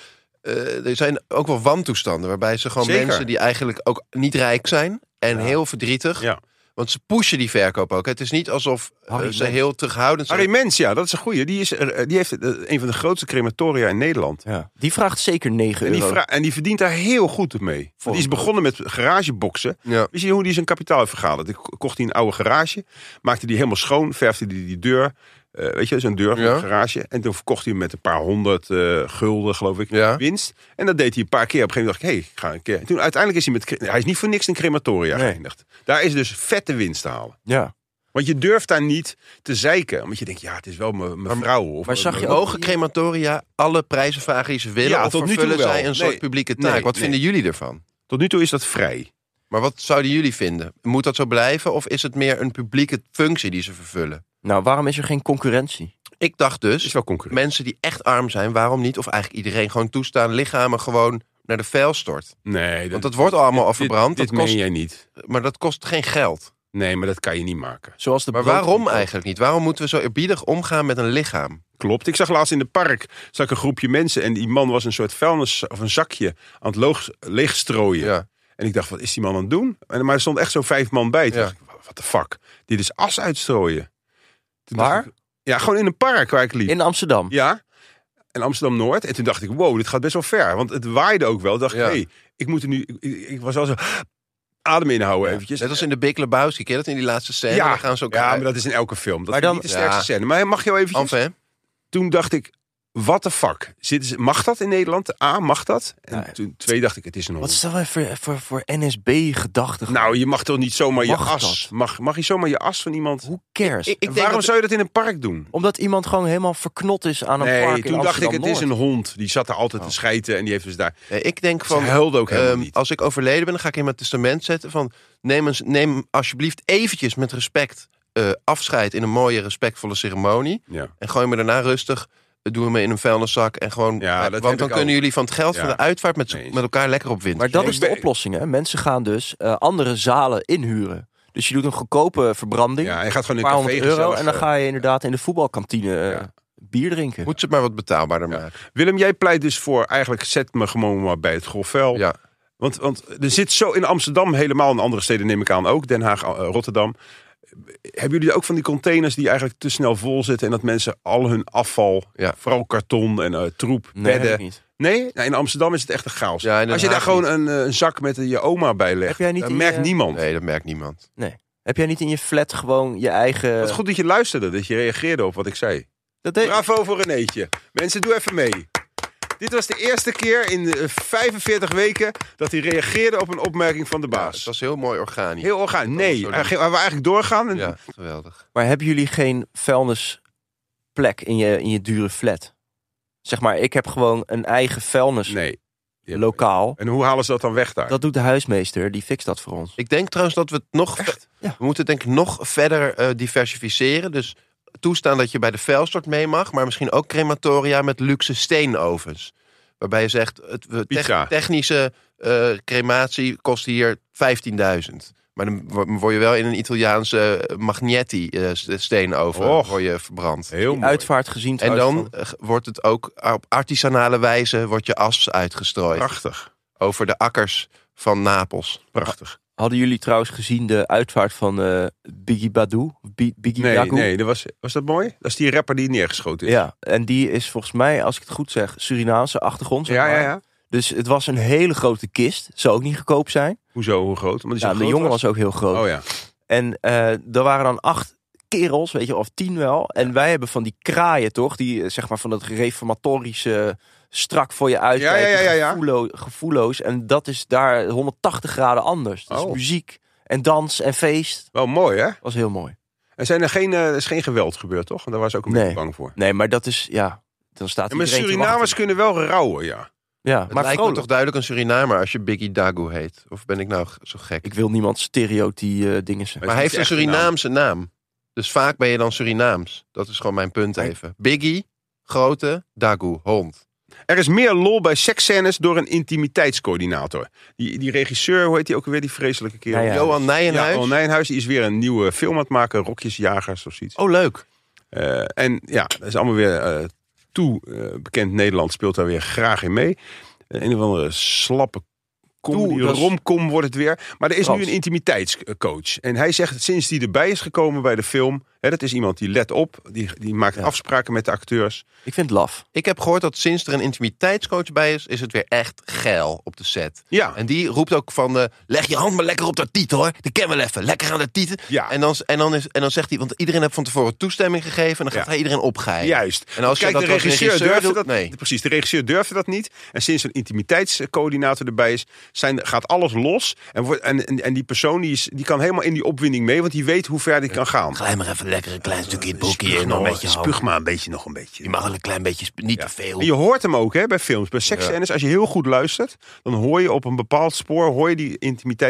er zijn ook wel wantoestanden. Waarbij ze gewoon Zeker. mensen die eigenlijk ook niet rijk zijn. En heel verdrietig. Ja. Want ze pushen die verkoop ook. Het is niet alsof Harry ze Mens. heel terughoudend zijn. Harry Mens, ja, dat is een goeie. Die heeft een van de grootste crematoria in Nederland. Ja. Die vraagt zeker 9 En euro. die verdient daar heel goed mee. Want die is begonnen met garageboxen. Ja. Wist je hoe die zijn kapitaal heeft vergaderd? Kocht hij een oude garage, maakte die helemaal schoon, verfde die deur. Weet je, zo'n deur van een garage. En toen verkocht hij hem met een paar 100 gulden, geloof ik, Ja. winst. En dat deed hij een paar keer. Op een gegeven moment dacht ik, ik ga een keer. En toen uiteindelijk is hij is niet voor niks in crematoria geëindigd. Daar is dus vette winst te halen. Ja. Want je durft daar niet te zeiken. Omdat je denkt, ja, het is wel mijn vrouw. Of maar zag je Mogen crematoria alle prijzen vragen die ze willen? Ja, of tot nu toe vervullen wel. zij een soort Nee. publieke taak? Nee, Wat nee. vinden jullie ervan? Tot nu toe is dat vrij. Maar wat zouden jullie vinden? Moet dat zo blijven? Of is het meer een publieke functie die ze vervullen? Nou, waarom is er geen concurrentie? Ik dacht Het is dus, wel concurrent. mensen die echt arm zijn, waarom niet? Of eigenlijk iedereen gewoon toestaan lichamen gewoon naar de vuil stort. Nee, Want dat wordt allemaal al verbrand. Dit Dat kost, meen jij niet. maar dat kost geen geld. Nee, maar dat kan je niet maken. Zoals de Maar broodpieper. waarom eigenlijk niet? Waarom moeten we zo eerbiedig omgaan met een lichaam? Klopt. Ik zag laatst in de park een groepje mensen. En die man was een soort vuilnis of een zakje aan het leegstrooien. Ja. En ik dacht, wat is die man aan het doen? Maar er stond echt zo'n 5 man bij. Toen Ja. dacht ik, what the fuck? Dit is as uitstrooien. Toen Waar? dacht ik, ja, gewoon in een park waar ik liep. In Amsterdam. Ja, in Amsterdam-Noord. En toen dacht ik, wow, dit gaat best wel ver. Want het waaide ook wel. Toen dacht ik, Ja. hey, ik moet er nu... Ik was al zo... Adem inhouden eventjes. Net als in de Big Lebowski, ken je dat in die laatste scène? ja, Dan gaan ze ook ja, maar dat is in elke film. Dat Maar is dan- niet de sterkste Ja. scène. Maar mag je wel eventjes... Enfin, Toen dacht ik, what the fuck? Mag dat in Nederland? A, mag dat? En Ja. toen 2 dacht ik, het is een Wat hond. is dat weer voor NSB-gedachte? Nou, je mag toch niet zomaar je Mag as... Mag je zomaar je as van iemand... Who cares? ik En denk waarom dat- zou je dat in een park doen? Omdat iemand gewoon helemaal verknot is aan een park Nee, in toen dacht ik, het is Amsterdam-Noord. een hond. Die zat er altijd te schijten en die heeft dus daar... ik denk Ze van, huilde ook helemaal niet. als ik overleden ben, dan ga ik in mijn testament zetten van, neem alsjeblieft eventjes met respect afscheid in een mooie, respectvolle ceremonie. Ja. En gooi me daarna rustig, doe me in een vuilniszak. En gewoon, Ja, dat heb want dan ik kunnen ook. jullie van het geld Ja. van de uitvaart met Nee, elkaar lekker op wind. Maar dat Ik is de ben- oplossing, hè? Mensen gaan dus andere zalen inhuren. Dus je doet een goedkope verbranding, Ja, hij gaat gewoon een in paar een café €100 gezellig, en dan ga je inderdaad in de voetbalkantine Ja. bier drinken. Moet ze het maar wat betaalbaarder maken. Willem, jij pleit dus voor, eigenlijk zet me gewoon maar bij het grofvel. Ja. Want er zit zo in Amsterdam helemaal, in andere steden neem ik aan ook, Den Haag, Rotterdam. Hebben jullie ook van die containers die eigenlijk te snel vol zitten en dat mensen al hun afval, Ja. vooral karton en troep, Nee, heb ik bedden... niet. Nee? Nou, in Amsterdam is het echt een chaos. Ja, in Den Als je daar Haag gewoon een zak met je oma bij legt, Heb jij niet dan in merkt je- niemand. Nee, dat merkt niemand. Heb jij niet in je flat gewoon je eigen... Wat goed dat je luisterde, dat je reageerde op wat ik zei. Dat deed... Bravo voor Renéetje. Mensen, doe even mee. Dit was de eerste keer in de 45 weken dat hij reageerde op een opmerking van de Ja, baas. het was heel mooi organisch. Heel organisch. Nee, zo hij wou eigenlijk doorgaan. En... Ja, geweldig. Maar hebben jullie geen vuilnisplek in je dure flat? Zeg maar, ik heb gewoon een eigen vuilnislokaal. Nee. En hoe halen ze dat dan weg daar? Dat doet de huismeester, die fixt dat voor ons. Ik denk trouwens dat we het nog... Ja. We moeten het denk ik nog verder diversificeren. Dus toestaan dat je bij de vuilstort mee mag. Maar misschien ook crematoria met luxe steenovens. Waarbij je zegt, Pizza. technische crematie kost hier 15.000. Maar dan word je wel in een Italiaanse Magnetti steenoven Och. word je verbrand. Heel Die mooi. uitvaart gezien En trouwens dan wordt het ook op artisanale wijze wordt je as uitgestrooid. Prachtig. Over de akkers van Napels. Prachtig. Hadden jullie trouwens gezien de uitvaart van Biggie Badu? Biggie Dagu? Nee, was dat mooi? Dat is die rapper die neergeschoten is. Ja, en die is volgens mij, als ik het goed zeg, Surinaamse achtergrond. Zeg maar. Ja. Dus het was een hele grote kist. Zou ook niet goedkoop zijn. Hoezo, hoe groot? Omdat die Ja, zo de groot jongen was ook heel groot. Oh ja. En er waren dan 8 kerels, weet je, of 10 wel. En wij hebben van die kraaien, toch? Die, zeg maar, van dat reformatorische strak voor je uitkijken. Ja. Gevoelloos. En dat is daar 180 graden anders. Dus Oh. muziek en dans en feest. Wel mooi, hè? Was heel mooi. En er is geen geweld gebeurd, toch? En daar was ook een Nee. beetje bang voor. Nee, maar dat is, ja... Dan staat Ja, maar iedereen te Surinamers wachten. kunnen wel rouwen, ja. Ja, Het maar lijkt me vrolijk. toch duidelijk een Surinamer als je Biggie Dagu heet. Of ben ik nou zo gek? Ik wil niemand stereotype dingen zeggen. Maar hij heeft een echt een Surinaamse naam. Dus vaak ben je dan Surinaams. Dat is gewoon mijn punt Maar- even. Biggie, grote, Dagu, hond. Er is meer lol bij seksscènes door een intimiteitscoördinator. Die regisseur, hoe heet die ook alweer, die vreselijke kerel? Ja. Johan Nijenhuis. Ja, Johan Nijenhuis, die is weer een nieuwe film aan het maken. Rokjesjagers of zoiets. Oh, leuk. En ja, dat is allemaal weer bekend Nederland speelt daar weer graag in mee. Een of andere slappe comedy, dat is- romcom wordt het weer. Maar er is nu Frans. een intimiteitscoach. En hij zegt, sinds die erbij is gekomen bij de film... Hè, dat is iemand die let op, die maakt afspraken met de acteurs. Ik vind het laf. Ik heb gehoord dat sinds er een intimiteitscoach bij is het weer echt geil op de set. Ja. En die roept ook van, leg je hand maar lekker op dat titel hoor. Dat ken wel even, lekker aan de titel. Ja. En dan zegt hij, want iedereen heeft van tevoren toegesteming gegeven. En dan gaat hij iedereen opgeven. Juist. En als je Kijk, dat de als regisseur durfde doet, dat nee. Precies, de regisseur durfde dat niet. En sinds een intimiteitscoördinator erbij is, gaat alles los. En die persoon die kan helemaal in die opwinding mee, want die weet hoe ver die kan gaan. Ga maar even lekker een klein stukje in het boekje en nog een beetje Spuug maar nog een beetje. Je mag wel een klein beetje, niet te veel. En je hoort hem ook bij films, bij seksscènes. Als je heel goed luistert, dan hoor je op een bepaald spoor, die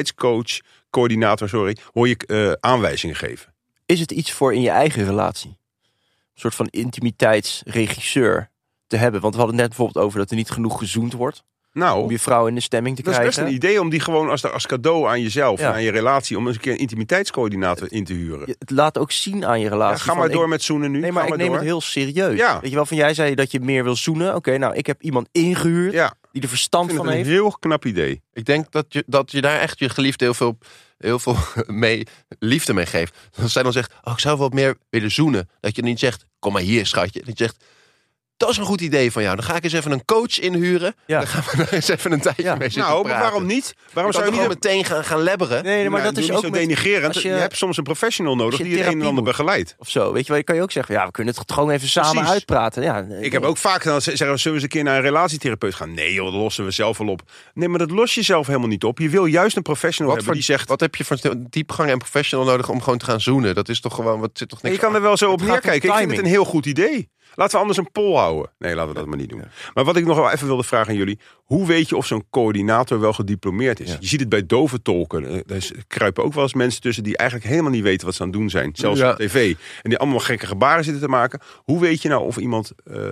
intimiteitscoördinator, hoor je aanwijzingen geven. Is het iets voor in je eigen relatie? Een soort van intimiteitsregisseur te hebben. Want we hadden het net bijvoorbeeld over dat er niet genoeg gezoend wordt. Nou, Om je vrouw in de stemming te dat is krijgen. best een idee om die gewoon als cadeau aan jezelf Ja. en aan je relatie, om eens een keer een intimiteitscoördinator in te huren. Het laat ook zien aan je Ja, relatie. ga maar van, door met zoenen nu. Nee, maar Ga ik neem door. het heel serieus. Ja. Weet je wel, van jij zei dat je meer wil zoenen. Oké, nou, ik heb iemand ingehuurd Ja, die er verstand ik vind van het een heeft. heel knap idee. Ik denk dat je daar echt je geliefde heel veel liefde mee geeft. Als zij dan zegt, ik zou wel wat meer willen zoenen. Dat je niet zegt, kom maar hier schatje. Dat je zegt, dat is een goed idee van jou. Dan ga ik eens even een coach inhuren. Ja. Dan gaan we daar eens even een tijdje mee zitten Nou, maar praten. waarom niet? Waarom Zou zou je je niet niet meteen gaan lebberen? Nee, maar Nou, dat is doe ook niet zo met- denigrerend. als Je hebt soms een professional nodig je die het een en therapie ander moet. begeleidt. Of zo, weet je wel, je kan je ook zeggen, ja, we kunnen het gewoon even samen Precies. uitpraten. Ja, Ik heb ook vaak dan zeggen, zullen we eens een keer naar een relatietherapeut gaan? Nee joh, dat lossen we zelf wel op. Nee, maar dat los je zelf helemaal niet op. Je wil juist een professional hebben die zegt... Wat heb je voor diepgang en professional nodig om gewoon te gaan zoenen? Dat is toch gewoon, wat zit toch Nee, niks je kan er wel zo op Het gaat om neerkijken. Ik vind het timing. een heel goed idee. Laten we anders een poll houden. Nee, laten we dat maar niet doen. Maar wat ik nog wel even wilde vragen aan jullie. Hoe weet je of zo'n coördinator wel gediplomeerd is? Ja. Je ziet het bij dove tolken. Er kruipen ook wel eens mensen tussen die eigenlijk helemaal niet weten wat ze aan het doen zijn. Zelfs op tv. En die allemaal gekke gebaren zitten te maken. Hoe weet je nou of iemand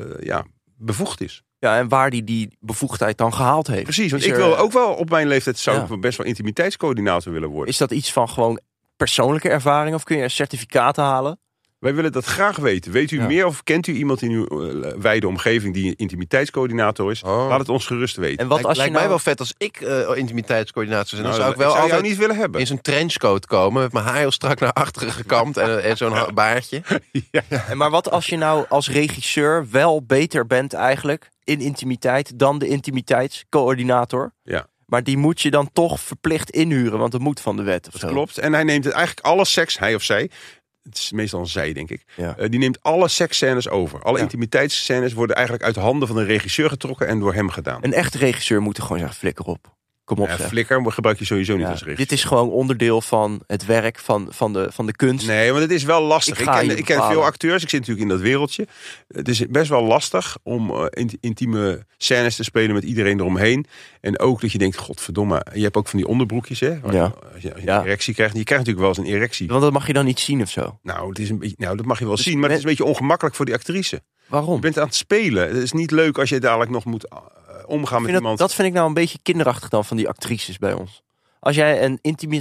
bevoegd is? Ja, en waar die bevoegdheid dan gehaald heeft. Precies, want Is ik er- wil ook wel op mijn leeftijd zou Ja. ik best wel intimiteitscoördinator willen worden. Is dat iets van gewoon persoonlijke ervaring of kun je een certificaat halen? Wij willen dat graag weten. Weet u Ja. meer of kent u iemand in uw wijde omgeving die een intimiteitscoördinator is? Oh. Laat het ons gerust weten. En wat als je lijkt nou... mij wel vet als ik intimiteitscoördinator ben. Dan Nou, zou ik wel jou altijd niet willen hebben. in zo'n trenchcoat komen. Met mijn haar heel strak naar achteren gekamd. En zo'n baardje. En maar wat als je nou als regisseur wel beter bent eigenlijk in intimiteit dan de intimiteitscoördinator? Ja. Maar die moet je dan toch verplicht inhuren, want dat moet van de wet of Dat zo. klopt. En hij neemt het eigenlijk alle seks, hij of zij. Het is meestal een zij, denk ik. Ja. Die neemt alle seksscènes over. Alle Ja. intimiteitsscènes worden eigenlijk uit de handen van de regisseur getrokken en door hem gedaan. Een echte regisseur moet er gewoon zeggen, flikker op. Kom op, Ja, zeg. flikker gebruik je sowieso niet Ja, als regisseur. dit is gewoon onderdeel van het werk, van de kunst. Nee, want het is wel lastig. Ik ga je Ik ken bepalen. veel acteurs. Ik zit natuurlijk in dat wereldje. Het is best wel lastig om intieme scènes te spelen met iedereen eromheen. En ook dat je denkt, godverdomme. Je hebt ook van die onderbroekjes, hè? Ja. Als je Ja. een erectie krijgt. Je krijgt natuurlijk wel eens een erectie. Want dat mag je dan niet zien of zo. Nou, het is een beetje, dat mag je wel Dus zien. Maar het is een beetje ongemakkelijk voor die actrice. Waarom? Je bent aan het spelen. Het is niet leuk als je dadelijk nog moet omgaan met iemand. Dat vind ik nou een beetje kinderachtig dan van die actrices bij ons. Als jij een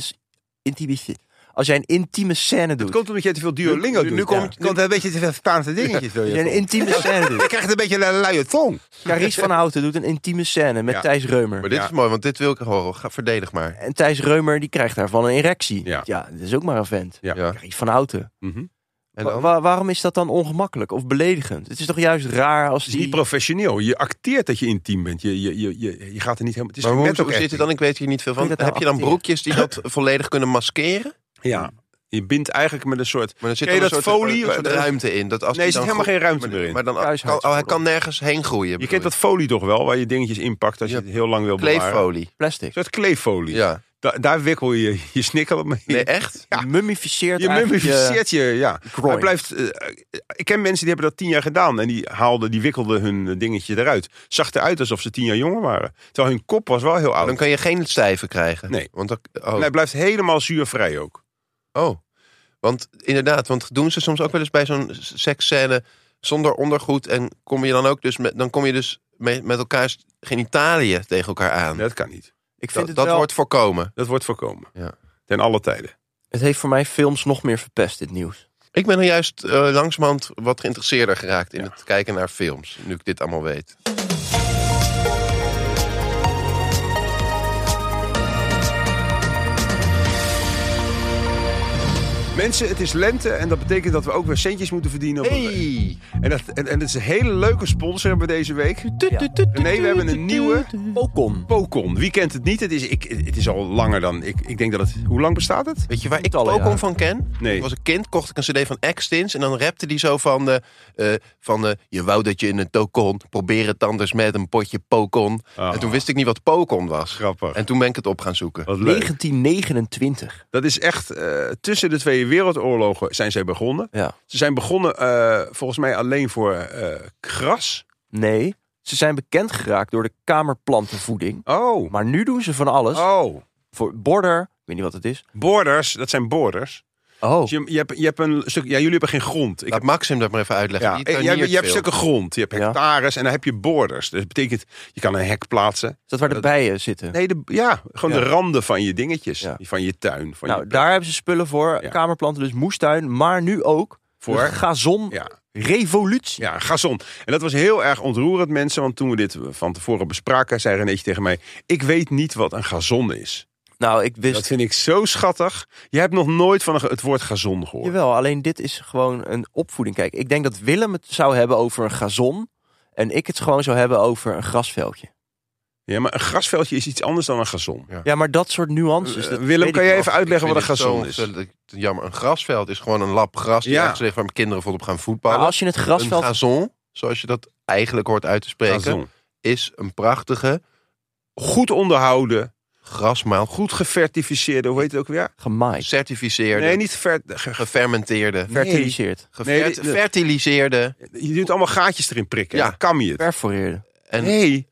intieme scène Het doet. komt omdat je te veel Duolingo doet. nu komt een beetje te veel Spaanse dingetjes. Als jij een intieme scène doet. Je krijgt een beetje een luie tong. Carice van Houten doet een intieme scène met Ja. Thijs Reumer. Maar dit Ja. is mooi, want dit wil ik horen. Verdedig maar. En Thijs Reumer die krijgt daarvan een erectie. Ja. Dat is ook maar een vent. Ja. Ja. Carice van Houten. Mhm. En dan? Waarom is dat dan ongemakkelijk of beledigend? Het is toch juist raar als Het is die... niet professioneel. Je acteert dat je intiem bent. Je gaat er niet helemaal... Het is Maar net hoe ook zit het acting. dan? Ik weet hier niet veel van. Kun je dat Heb je nou dan broekjes die dat volledig kunnen maskeren? Ja. Je bindt eigenlijk met een soort... Maar er zit Ken je dan een dat soort, folie? een soort ruimte in. Dat als Nee, er die zit dan helemaal geen ruimte maar, meer in. Maar dan Kruisheidsvoordeel. hij kan nergens heen groeien. Je bedoel kent dat folie toch wel, waar je dingetjes inpakt als je Ja. het heel lang wil bewaren. kleeffolie. Plastic. Een soort kleeffolie. Ja. Daar wikkel je je snikkel op mee. Nee, echt? Ja. Je mummificeert Je eigenlijk mummificeert je, ja. groin. Maar blijft, ik ken mensen die hebben dat 10 jaar gedaan. En die wikkelden hun dingetje eruit. Zag eruit alsof ze 10 jaar jonger waren. Terwijl hun kop was wel heel oud. Dan kan je geen stijven krijgen. Nee. Want dan, En hij blijft helemaal zuurvrij ook. Want inderdaad, doen ze soms ook wel eens bij zo'n seksscène zonder ondergoed. En kom je dan ook dus met elkaars genitaliën tegen elkaar aan. Dat kan niet. Ik vind Dat het wel... wordt voorkomen. Dat wordt voorkomen. Ja. Ten alle tijden. Het heeft voor mij films nog meer verpest, dit nieuws. Ik ben er juist langzamerhand wat geïnteresseerder geraakt in het kijken naar films. Nu ik dit allemaal weet. Mensen, het is lente en dat betekent dat we ook weer centjes moeten verdienen. Hey! En dat is een hele leuke sponsor hebben we deze week. Nee, we hebben een nieuwe Pocon. Wie kent het niet? Het is al langer dan... Ik denk dat het... Hoe lang bestaat het? Weet je waar ik Tientallen Pocon jaar. van ken? Nee. Ik was een kind, kocht ik een cd van Extins. En dan rapte die zo van... je wou dat je in een tokon. Probeer het anders met een potje Pocon. En toen wist ik niet wat Pocon was. Grappig. En toen ben ik het op gaan zoeken. Wat leuk. 1929. Dat is echt... tussen de twee wereldoorlogen zijn zij begonnen. Ja. Ze zijn begonnen volgens mij alleen voor gras. Nee, ze zijn bekend geraakt door de kamerplantenvoeding. Oh. Maar nu doen ze van alles. Oh. Voor border, ik weet niet wat het is. Borders, dat zijn borders. Oh, Dus je hebt een stuk... Ja, jullie hebben geen grond. Laat Maxim dat maar even uitleggen. Ja, Die je tuiniert hebt veel. stukken grond. Je hebt Ja. hectares en dan heb je borders. Dus dat betekent, je kan een hek plaatsen. is dat waar de bijen zitten? Nee, gewoon Ja. de randen van je dingetjes. Ja. Van je tuin. Van Nou, je daar hebben ze spullen voor. Ja. Kamerplanten, dus moestuin. Maar nu ook Voor? de gazon Ja. revolutie. Ja, gazon. En dat was heel erg ontroerend, mensen. Want toen we dit van tevoren bespraken, zei Renéetje tegen mij... Ik weet niet wat een gazon is. Nou, ik wist... Dat vind ik zo schattig. Je hebt nog nooit van het woord gazon gehoord. Jawel, alleen dit is gewoon een opvoeding. Kijk, ik denk dat Willem het zou hebben over een gazon. En ik het gewoon zou hebben over een grasveldje. Ja, maar een grasveldje is iets anders dan een gazon. Ja, maar dat soort nuances. dat Willem, weet kan ik jij nog. even uitleggen wat een Ik vind het gazon zo is? ontzettend jammer. Een grasveld is gewoon een lap gras die Ja. ergens ligt waar mijn kinderen volop gaan Maar voetballen. als je het grasveld... Een gazon, zoals je dat eigenlijk hoort uit te spreken, Gazon. is een prachtige Goed onderhouden, grasmaal, goed gefertificeerde, hoe heet het ook weer? gemaaid, gecertificeerde, Nee, niet gefermenteerde, fertiliseerd, fertiliseerde Je doet allemaal gaatjes erin prikken. Ja. Dan kam je het. perforeerde, en Nee,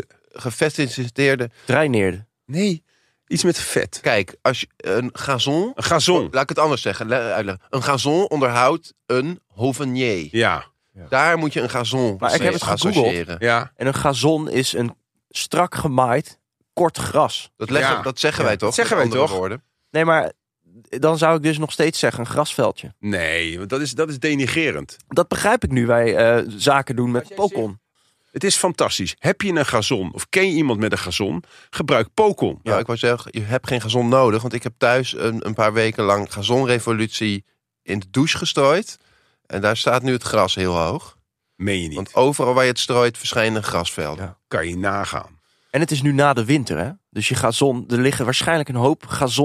gefetiliseerde. draineerde. Nee, iets met vet. Kijk, als je een gazon, Een gazon. laat ik het anders zeggen, uitleggen. Een gazon onderhoudt een hovenier. Ja, Daar moet je een gazon Maar ik heb het mee gegoogeld. associëren. ja. En een gazon is een strak gemaaid, kort gras. Ja. Dat zeggen wij toch? Dat zeggen met wij andere toch? woorden. Nee, maar dan zou ik dus nog steeds zeggen een grasveldje. Nee, want dat is denigrerend. Dat begrijp ik nu wij zaken doen met Pocon. Het is fantastisch. Heb je een gazon of ken je iemand met een gazon? Gebruik Pocon. Ja, ik wou zeggen, je hebt geen gazon nodig. Want ik heb thuis een paar weken lang gazonrevolutie in de douche gestrooid. En daar staat nu het gras heel hoog. Meen je niet. Want overal waar je het strooit verschijnen grasvelden. Ja. Kan je nagaan. En het is nu na de winter, hè? Dus je gazon, er liggen waarschijnlijk een hoop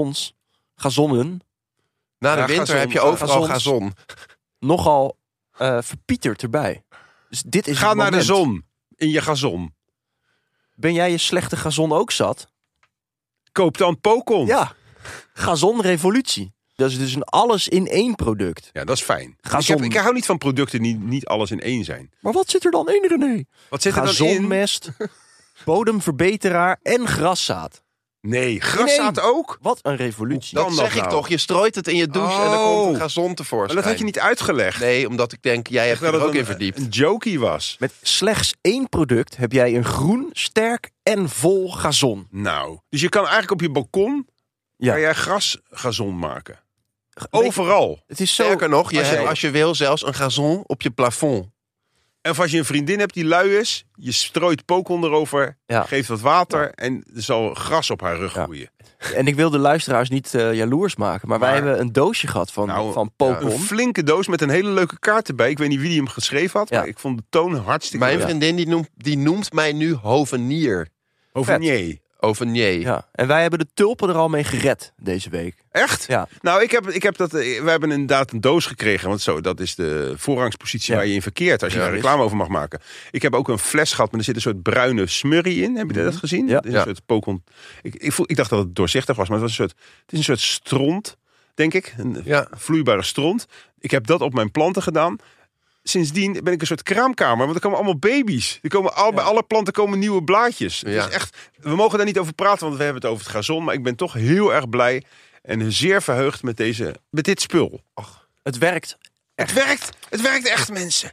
gazonnen Na de Ja, winter gazon, heb je overal gazons. gazon. nogal verpieterd erbij. Dus dit is Ga het naar de moment. zon in je gazon. Ben jij je slechte gazon ook zat? Koop dan Pocon. Ja, gazonrevolutie. Dat is dus een alles in één product. Ja, dat is fijn. Ik hou niet van producten die niet alles in één zijn. Maar wat zit er dan in, René? Wat zit er dan in? Gazonmest, bodemverbeteraar en graszaad. Nee, graszaad ook? Wat een revolutie. Kan Dat dat zeg ik nou? toch. Je strooit het in je douche en dan Oh. komt een gazon tevoorschijn. Maar dat had je niet uitgelegd. Nee, omdat ik denk, jij hebt Dat er het ook in een verdiept. jokey was. Met slechts één product heb jij een groen, sterk en vol gazon. Nou, dus je kan eigenlijk op je balkon Ja. kan jij gazon maken. Overal. Het is zo... Sterker nog, je als hebt jij- als je wil zelfs een gazon op je plafond. En als je een vriendin hebt die lui is, je strooit Pocon erover, Ja. geeft wat water en er zal gras op haar rug Ja. groeien. En ik wil de luisteraars niet jaloers maken, maar wij Maar- hebben een doosje gehad van Nou, Pocon. Een flinke doos met een hele leuke kaart erbij. Ik weet niet wie die hem geschreven had, Ja. maar ik vond de toon hartstikke Mijn leuk. vriendin die noemt mij nu hovenier. Hovenier. Hovenier. Ja. En wij hebben de tulpen er al mee gered deze week. Echt? Ja. Nou, ik heb dat. We hebben inderdaad een doos gekregen. Want zo, dat is de voorrangspositie Ja. waar je in verkeert. Als je Ja, daar is. reclame over mag maken. Ik heb ook een fles gehad, maar er zit een soort bruine smurrie in. Heb je dat gezien? Ja. Het is een Ja. soort Pocon. Ik dacht dat het doorzichtig was, maar het is een soort stront, denk ik. Een Ja. vloeibare stront. Ik heb dat op mijn planten gedaan. Sindsdien ben ik een soort kraamkamer, want er komen allemaal baby's. Bij alle planten komen nieuwe blaadjes. Het Ja. is echt, we mogen daar niet over praten, want we hebben het over het gazon. Maar ik ben toch heel erg blij en zeer verheugd met dit spul. Het werkt. Het werkt echt, mensen.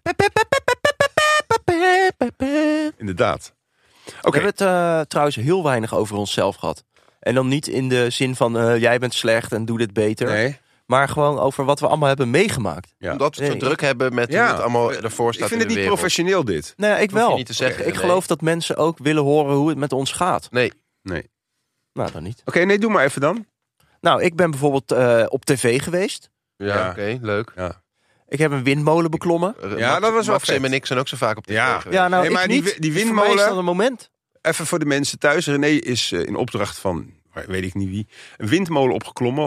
Inderdaad. Oké, We hebben het trouwens heel weinig over onszelf gehad. En dan niet in de zin van jij bent slecht en doe dit beter. nee. Maar gewoon over wat we allemaal hebben meegemaakt. Ja. Omdat we het zo Nee, druk hebben met Ja. hoe het allemaal ervoor Ik staat vind in het de niet wereld. professioneel dit. Nee, ik Hoef je wel. niet te zeggen, Ik nee. geloof dat mensen ook willen horen hoe het met ons gaat. Nee, Nee. Nou, dan niet. Oké, nee, doe maar even dan. Nou, ik ben bijvoorbeeld op tv geweest. Ja, oké, leuk. Ik heb een windmolen beklommen. Ja, dat was wel Maxim vet. en ik zijn ook zo vaak op de Ja. geweest. Ja, nou, Nee, maar ik die niet. die Dus voor mij is windmolen- dat een moment. Even voor de mensen thuis. René is in opdracht van, weet ik niet wie, een windmolen opgeklommen.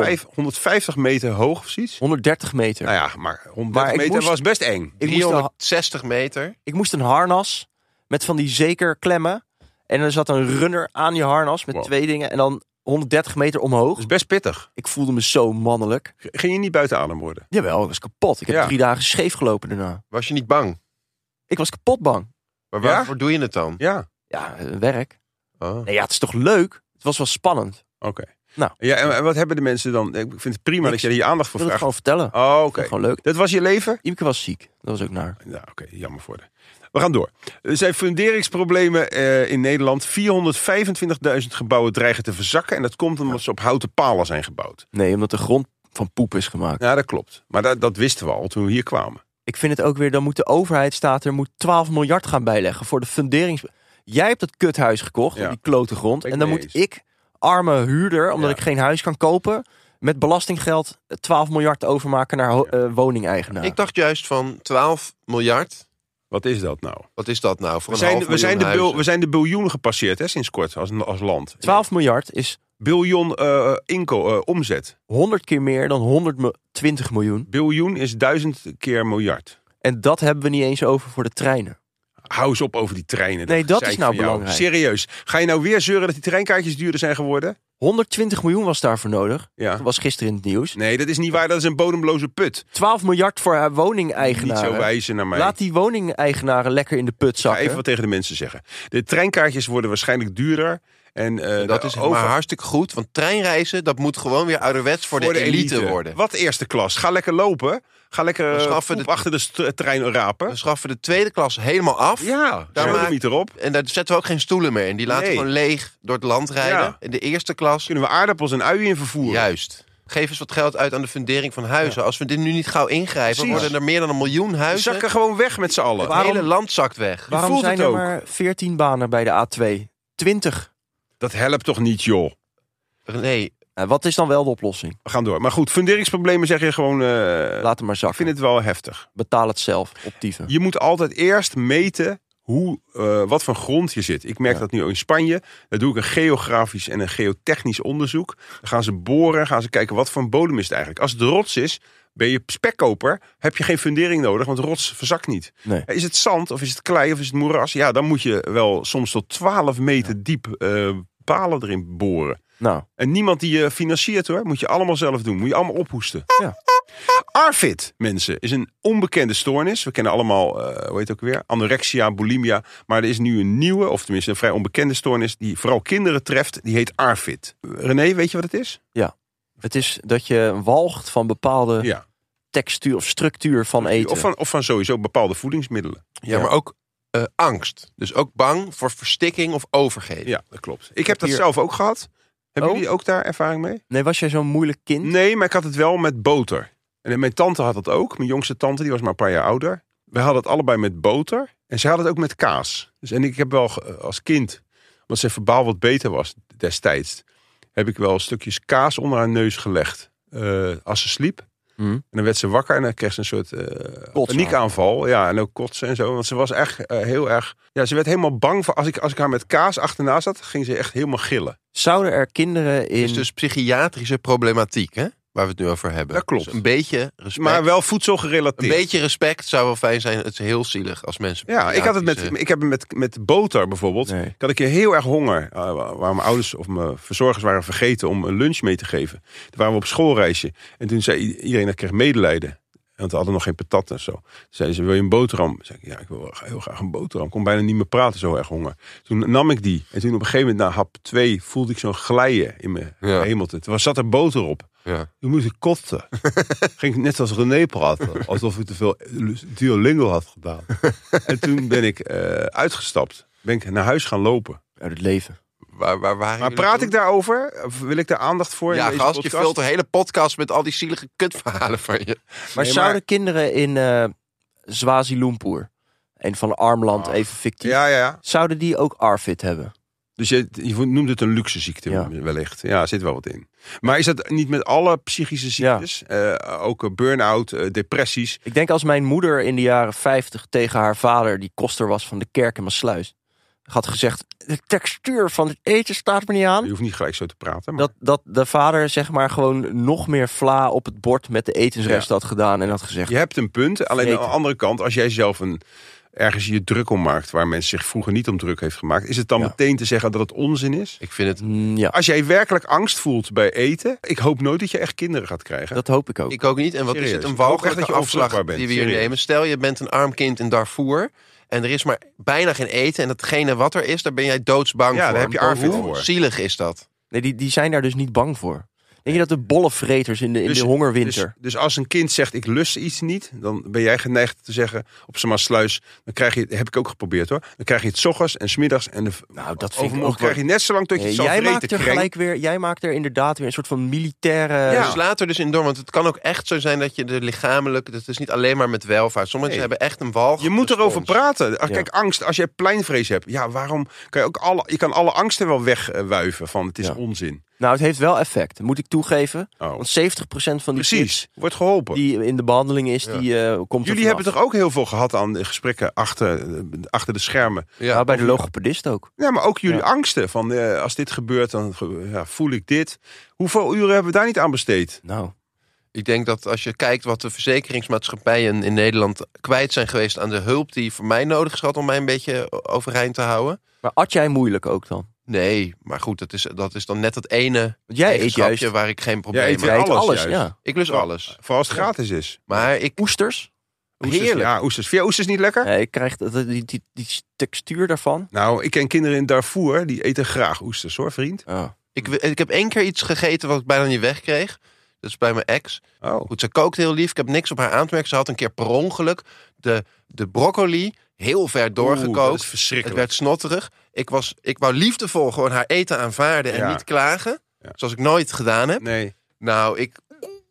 150 meter hoog of zoiets. 130 meter. Nou ja, maar 130 Maar ik meter moest- was best eng. Ik moest, een, 360 meter. ik moest een harnas met van die zekerklemmen. En er zat een runner aan je harnas met Wow. 2 dingen. En dan 130 meter omhoog. Dat is best pittig. Ik voelde me zo mannelijk. Ging je niet buiten adem worden? Jawel, ik was kapot. Ik heb Ja. 3 dagen scheef gelopen daarna. Was je niet bang? Ik was kapot bang. Maar Ja? waarvoor doe je het dan? Ja, Ja, werk. Oh. Nee, ja, het is toch leuk? Het was wel spannend. oké. Nou. Ja, en wat hebben de mensen dan? Ik vind het prima Niks. dat je hier aandacht Ik voor wil het vraagt. gewoon vertellen. Oh, Ik oké. vind het gewoon leuk. Dat was je leven? Imke was ziek. Dat was ook naar. Ja, oké, jammer voor de. We gaan door. Er zijn funderingsproblemen in Nederland. 425.000 gebouwen dreigen te verzakken. En dat komt omdat ze op houten palen zijn gebouwd. Nee, omdat de grond van poep is gemaakt. Ja, dat klopt. Maar dat wisten we al toen we hier kwamen. Ik vind het ook weer, dan moet de overheid, staat er, moet 12 miljard gaan bijleggen voor de funderings... Jij hebt dat kuthuis gekocht, Ja. op die klote grond. Ben ik En dan mee moet eens. ik, arme huurder, omdat Ja. ik geen huis kan kopen, met belastinggeld 12 miljard overmaken naar woningeigenaar. Ik dacht juist van 12 miljard. Wat is dat nou? Wat is dat nou voor We een half zijn miljoen huizen? we zijn de biljoen gepasseerd hè, sinds kort als land. 12 miljard is Biljoen omzet. 100 keer meer dan 120 miljoen. Biljoen is 1000 keer miljard. En dat hebben we niet eens over voor de treinen. Hou eens op over die treinen. Nee, dat gezeik is nou van jou. belangrijk. Serieus. Ga je nou weer zeuren dat die treinkaartjes duurder zijn geworden? 120 miljoen was daarvoor nodig. Ja. Dat was gisteren in het nieuws. Nee, dat is niet waar. Dat is een bodemloze put. 12 miljard voor Niet woningeigenaren. zo wijzen naar mij. Laat die woningeigenaren lekker in de put Ik ga zakken. even wat tegen de mensen zeggen. De treinkaartjes worden waarschijnlijk duurder. En Dat is maar hartstikke goed. Want treinreizen, dat moet gewoon weer ouderwets voor de elite worden. Wat eerste klas? Ga lekker lopen. Ga lekker We schaffen poep de- achter de trein rapen. We schaffen de tweede klas helemaal af. Ja, daar maak- maak niet erop. En daar zetten we ook geen stoelen meer in. Die laten we Nee. gewoon leeg door het land rijden. Ja. In de eerste klas, Kunnen we aardappels en uien in vervoeren? juist. Geef eens wat geld uit aan de fundering van huizen. Als we dit nu niet gauw ingrijpen, Precies. worden er meer dan 1 miljoen We huizen. zakken gewoon weg met z'n allen. Het hele land zakt weg. Waarom voelt zijn het er ook. maar 14 banen bij de A2? 20. Dat helpt toch niet, joh. Nee, Wat is dan wel de oplossing? We gaan door. Maar goed, funderingsproblemen zeg je gewoon... Laat het maar ik zakken. vind het wel heftig. Betaal het zelf, optieven. Je moet altijd eerst meten wat voor grond je zit. Ik merk dat nu ook in Spanje. Daar doe ik een geografisch en een geotechnisch onderzoek. Dan gaan ze boren, gaan ze kijken wat voor een bodem is het eigenlijk. Als het rots is, ben je spekkoper, heb je geen fundering nodig, want rots verzakt niet. Nee. Is het zand of is het klei of is het moeras? Ja, dan moet je wel soms tot 12 meter diep palen erin boren. Nou, En niemand die je financiert hoor, moet je allemaal zelf doen. Moet je allemaal ophoesten. Ja. ARFID, mensen, is een onbekende stoornis. We kennen allemaal, hoe heet het ook weer? Anorexia, bulimia. Maar er is nu een nieuwe, of tenminste een vrij onbekende stoornis, die vooral kinderen treft. Die heet ARFID. René, weet je wat het is? het is dat je walgt van bepaalde Ja. textuur of structuur van eten. Of van sowieso bepaalde voedingsmiddelen. ja, maar ook angst. Dus ook bang voor verstikking of overgeven. Ja, dat klopt. Ik heb dat hier- zelf ook gehad. Hebben Oh? jullie ook daar ervaring mee? Nee, was jij zo'n moeilijk kind? Nee, maar ik had het wel met boter. En mijn tante had dat ook. Mijn jongste tante, die was maar een paar jaar ouder. We hadden het allebei met boter. En zij had het ook met kaas. Dus, en ik heb wel als kind, omdat ze verbaal wat beter was destijds, heb ik wel stukjes kaas onder haar neus gelegd. Als ze sliep. En dan werd ze wakker en dan kreeg ze een soort paniekaanval. Ja, en ook kotsen en zo. Want ze was echt heel erg... Ja, ze werd helemaal bang voor... Als ik haar met kaas achterna zat, ging ze echt helemaal gillen. Zouden er kinderen in... Is dus psychiatrische problematiek, hè? Waar we het nu over hebben. Dat klopt. Dus een beetje respect. Maar wel Een voedselgerelateerd. beetje respect zou wel fijn zijn. Het is heel zielig als mensen... Ja, ik heb het met boter bijvoorbeeld. Nee. Ik had een keer heel erg honger. Waar mijn ouders of mijn verzorgers waren vergeten om een lunch mee te geven. Toen waren we op schoolreisje. En toen zei iedereen, dat kreeg medelijden. Want we hadden nog geen patat en zo. Toen zeiden ze, wil je een boterham? Toen zei ik, ja, ik wil heel graag een boterham. Ik kon bijna niet meer praten, zo erg honger. Toen nam ik die. En toen op een gegeven moment, na hap 2, voelde ik zo'n glijden in mijn hemelte. Toen zat er boter op. Ja. Toen moest ik kotsen. Ging ik net als René praten. Alsof ik te veel Duolingo had gedaan. En toen ben ik uitgestapt. Ben ik naar huis gaan lopen. Uit het leven. Waar waren Maar jullie praat toen? ik daarover? Of wil ik daar aandacht voor? in Ja, deze gast, je podcast? vult een hele podcast met al die zielige kutverhalen van je. Maar Nee, zouden kinderen in Swazi Lumpur, een van Armland, even fictief, Ja. zouden die ook ARFID hebben? Dus je noemt het een luxe ziekte wellicht. Ja, er zit wel wat in. Maar is dat niet met alle psychische ziektes? Ook burn-out, depressies? Ik denk als mijn moeder in de jaren 50 tegen haar vader, die koster was van de kerk in Maassluis, had gezegd, de textuur van het eten staat me niet aan. Je hoeft niet gelijk zo te praten. Maar... Dat de vader zeg maar gewoon nog meer vla op het bord met de etensrest had gedaan en had gezegd. Je hebt een punt, alleen aan de andere kant, als jij zelf ergens je druk om maakt, waar mensen zich vroeger niet om druk heeft gemaakt, is het dan meteen te zeggen dat het onzin is? Ik vind het... Als jij werkelijk angst voelt bij eten, ik hoop nooit dat je echt kinderen gaat krijgen. Dat hoop ik ook. Ik ook niet. En wat Serieus. is het een Ik hoop echt walgelijke dat je afslag onvruchtbaar bent. die we hier Serieus. nemen? Stel, je bent een arm kind in Darfur en er is maar bijna geen eten en datgene wat er is, daar ben jij doodsbang voor. Daar heb je Arvid Hoe voor. zielig is dat? Nee, die zijn daar dus niet bang voor. Denk je dat de bollenvreters in de hongerwinter... Dus als een kind zegt, ik lust iets niet, dan ben jij geneigd te zeggen, op zijn Maassluis, dan krijg je, heb ik ook geprobeerd hoor, dan krijg je het 's ochtends en 's middags en dat vind ik ook krijg je net zo lang tot je het zal vreten. Jij maakt er inderdaad weer een soort van militaire... Dus laat er dus in door, want het kan ook echt zo zijn dat je de lichamelijk, dat is niet alleen maar met welvaart. Sommige mensen hebben echt een walg. Je moet erover praten. Kijk, angst, als je pleinvrees hebt, waarom kan je ook je kan alle angsten wel wegwuiven van het is onzin. Nou, het heeft wel effect, moet ik toegeven. Want 70% van die kids wordt geholpen. Die in de behandeling is, die komt Jullie hebben toch ook heel veel gehad aan de gesprekken achter de schermen? Ja, bij de logopedist ook. Ja, maar ook jullie angsten van als dit gebeurt, dan voel ik dit. Hoeveel uren hebben we daar niet aan besteed? Nou, ik denk dat als je kijkt wat de verzekeringsmaatschappijen in Nederland kwijt zijn geweest aan de hulp die voor mij nodig is gehad om mij een beetje overeind te houden. Maar at jij moeilijk ook dan? Nee, maar goed, dat is dan net het ene jij eet juist waar ik geen probleem mee heb. Jij eet alles. Ja. Ik lust alles. Vooral als het gratis is. Maar Oesters? Heerlijk. Ja, oesters. Vind je oesters niet lekker? Nee, ik krijg die textuur daarvan. Nou, ik ken kinderen in Darfur, die eten graag oesters hoor, vriend. Oh. Ik heb 1 keer iets gegeten wat ik bijna niet wegkreeg. Dat is bij mijn ex. Oh. Goed, ze kookt heel lief. Ik heb niks op haar aan te merken. Ze had een keer per ongeluk de broccoli heel ver doorgekookt. Dat is verschrikkelijk. Het werd snotterig. Ik wou liefdevol gewoon haar eten aanvaarden en niet klagen. Ja. Zoals ik nooit gedaan heb. Nee. Nou, ik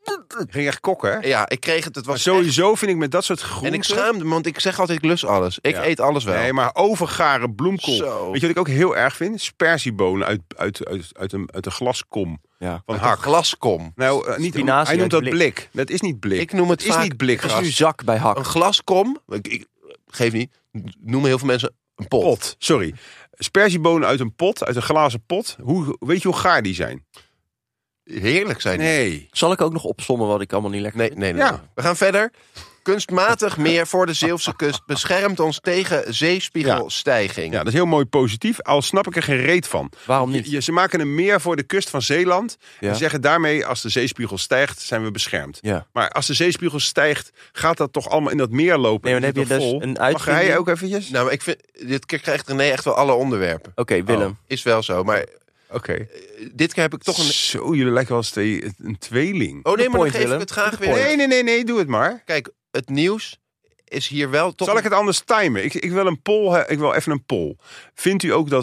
ging echt kokken, hè? Ja, ik kreeg het. Het was maar sowieso vind ik met dat soort groenten... En ik schaamde me, want ik zeg altijd, ik lust alles. Ik eet alles wel. Nee, maar overgaren bloemkool. Zo. Weet je wat ik ook heel erg vind? Sperziebonen uit een glaskom. Ja. Van Uit hak. een glaskom. Nou, niet, Spinazie hij noemt uit dat blik. blik. Dat is niet blik. Ik noem het is vaak- niet blikgras. Dat is nu zak bij hak. Een glaskom. Geef niet. Noemen heel veel mensen een pot. Sorry. Sperziebonen uit een pot, uit een glazen pot. Weet je hoe gaar die zijn? Heerlijk zijn die. Nee. Zal ik ook nog opsommen wat ik allemaal niet lekker vind? Nee. Ja. We gaan verder. Kunstmatig meer voor de Zeeuwse kust beschermt ons tegen zeespiegelstijging. Ja, dat is heel mooi positief. Al snap ik er geen reet van. Waarom niet? Ze maken een meer voor de kust van Zeeland. Ja. En zeggen daarmee, als de zeespiegel stijgt, zijn we beschermd. Ja. Maar als de zeespiegel stijgt, gaat dat toch allemaal in dat meer lopen? Nee, maar En dan is heb je het dus vol? een uitvinding. Mag hij ook eventjes? Nou, maar ik vind, dit keer krijgt René echt wel alle onderwerpen. Oké, Willem. Oh. Is wel zo, maar Oké. dit keer heb ik toch een... Zo, jullie lijken wel eens een tweeling. Oh nee, maar dan point, geef ik Willem. het graag Good weer. point. Nee, doe het maar. Kijk, het nieuws is hier wel toch... Zal ik het anders timen? Ik wil een poll. Ik wil even een poll. Vindt u ook dat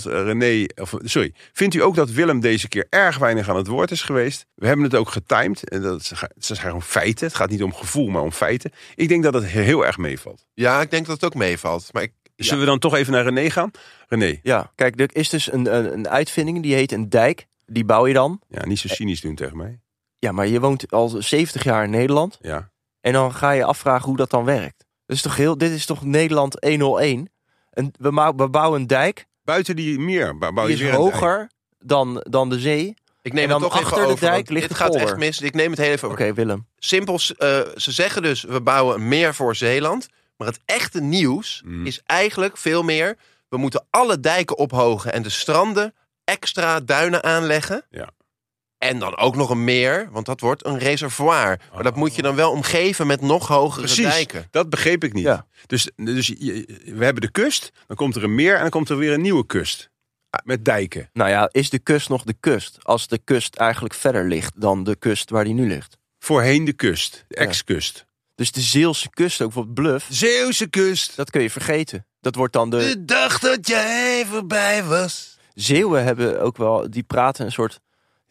Vindt u ook dat Willem deze keer erg weinig aan het woord is geweest? We hebben het ook getimed. En dat zijn gewoon feiten. Het gaat niet om gevoel, maar om feiten. Ik denk dat het heel erg meevalt. Ja, ik denk dat het ook meevalt. Maar Zullen we dan toch even naar René gaan? René. Ja, kijk, er is dus een uitvinding, die heet een dijk. Die bouw je dan. Ja, niet zo cynisch doen tegen mij. Ja, maar je woont al 70 jaar in Nederland. Ja. En dan ga je afvragen hoe dat dan werkt. Dit is toch Nederland 101? En we bouwen een dijk. Buiten die meer bouw je Die is weer een dijk. hoger dan de zee. ik neem En het dan toch even achter de over. dijk want ligt dit de gaat polder. echt mis. Ik neem het heel even over. Oké, Willem. Simpel, ze zeggen dus, we bouwen een meer voor Zeeland. Maar het echte nieuws is eigenlijk veel meer... we moeten alle dijken ophogen en de stranden extra duinen aanleggen. Ja. En dan ook nog een meer, want dat wordt een reservoir. Maar dat moet je dan wel omgeven met nog hogere Precies, dijken. dat begreep ik niet. Ja. Dus we hebben de kust, dan komt er een meer en dan komt er weer een nieuwe kust. Met dijken. Nou ja, is de kust nog de kust? Als de kust eigenlijk verder ligt dan de kust waar die nu ligt. Voorheen de kust, de ex-kust. Dus de Zeelse kust, ook bijvoorbeeld Bluff, Zeeuwse kust. dat kun je vergeten. Dat wordt dan De dag dat jij voorbij was. Zeeuwen hebben ook wel, die praten een soort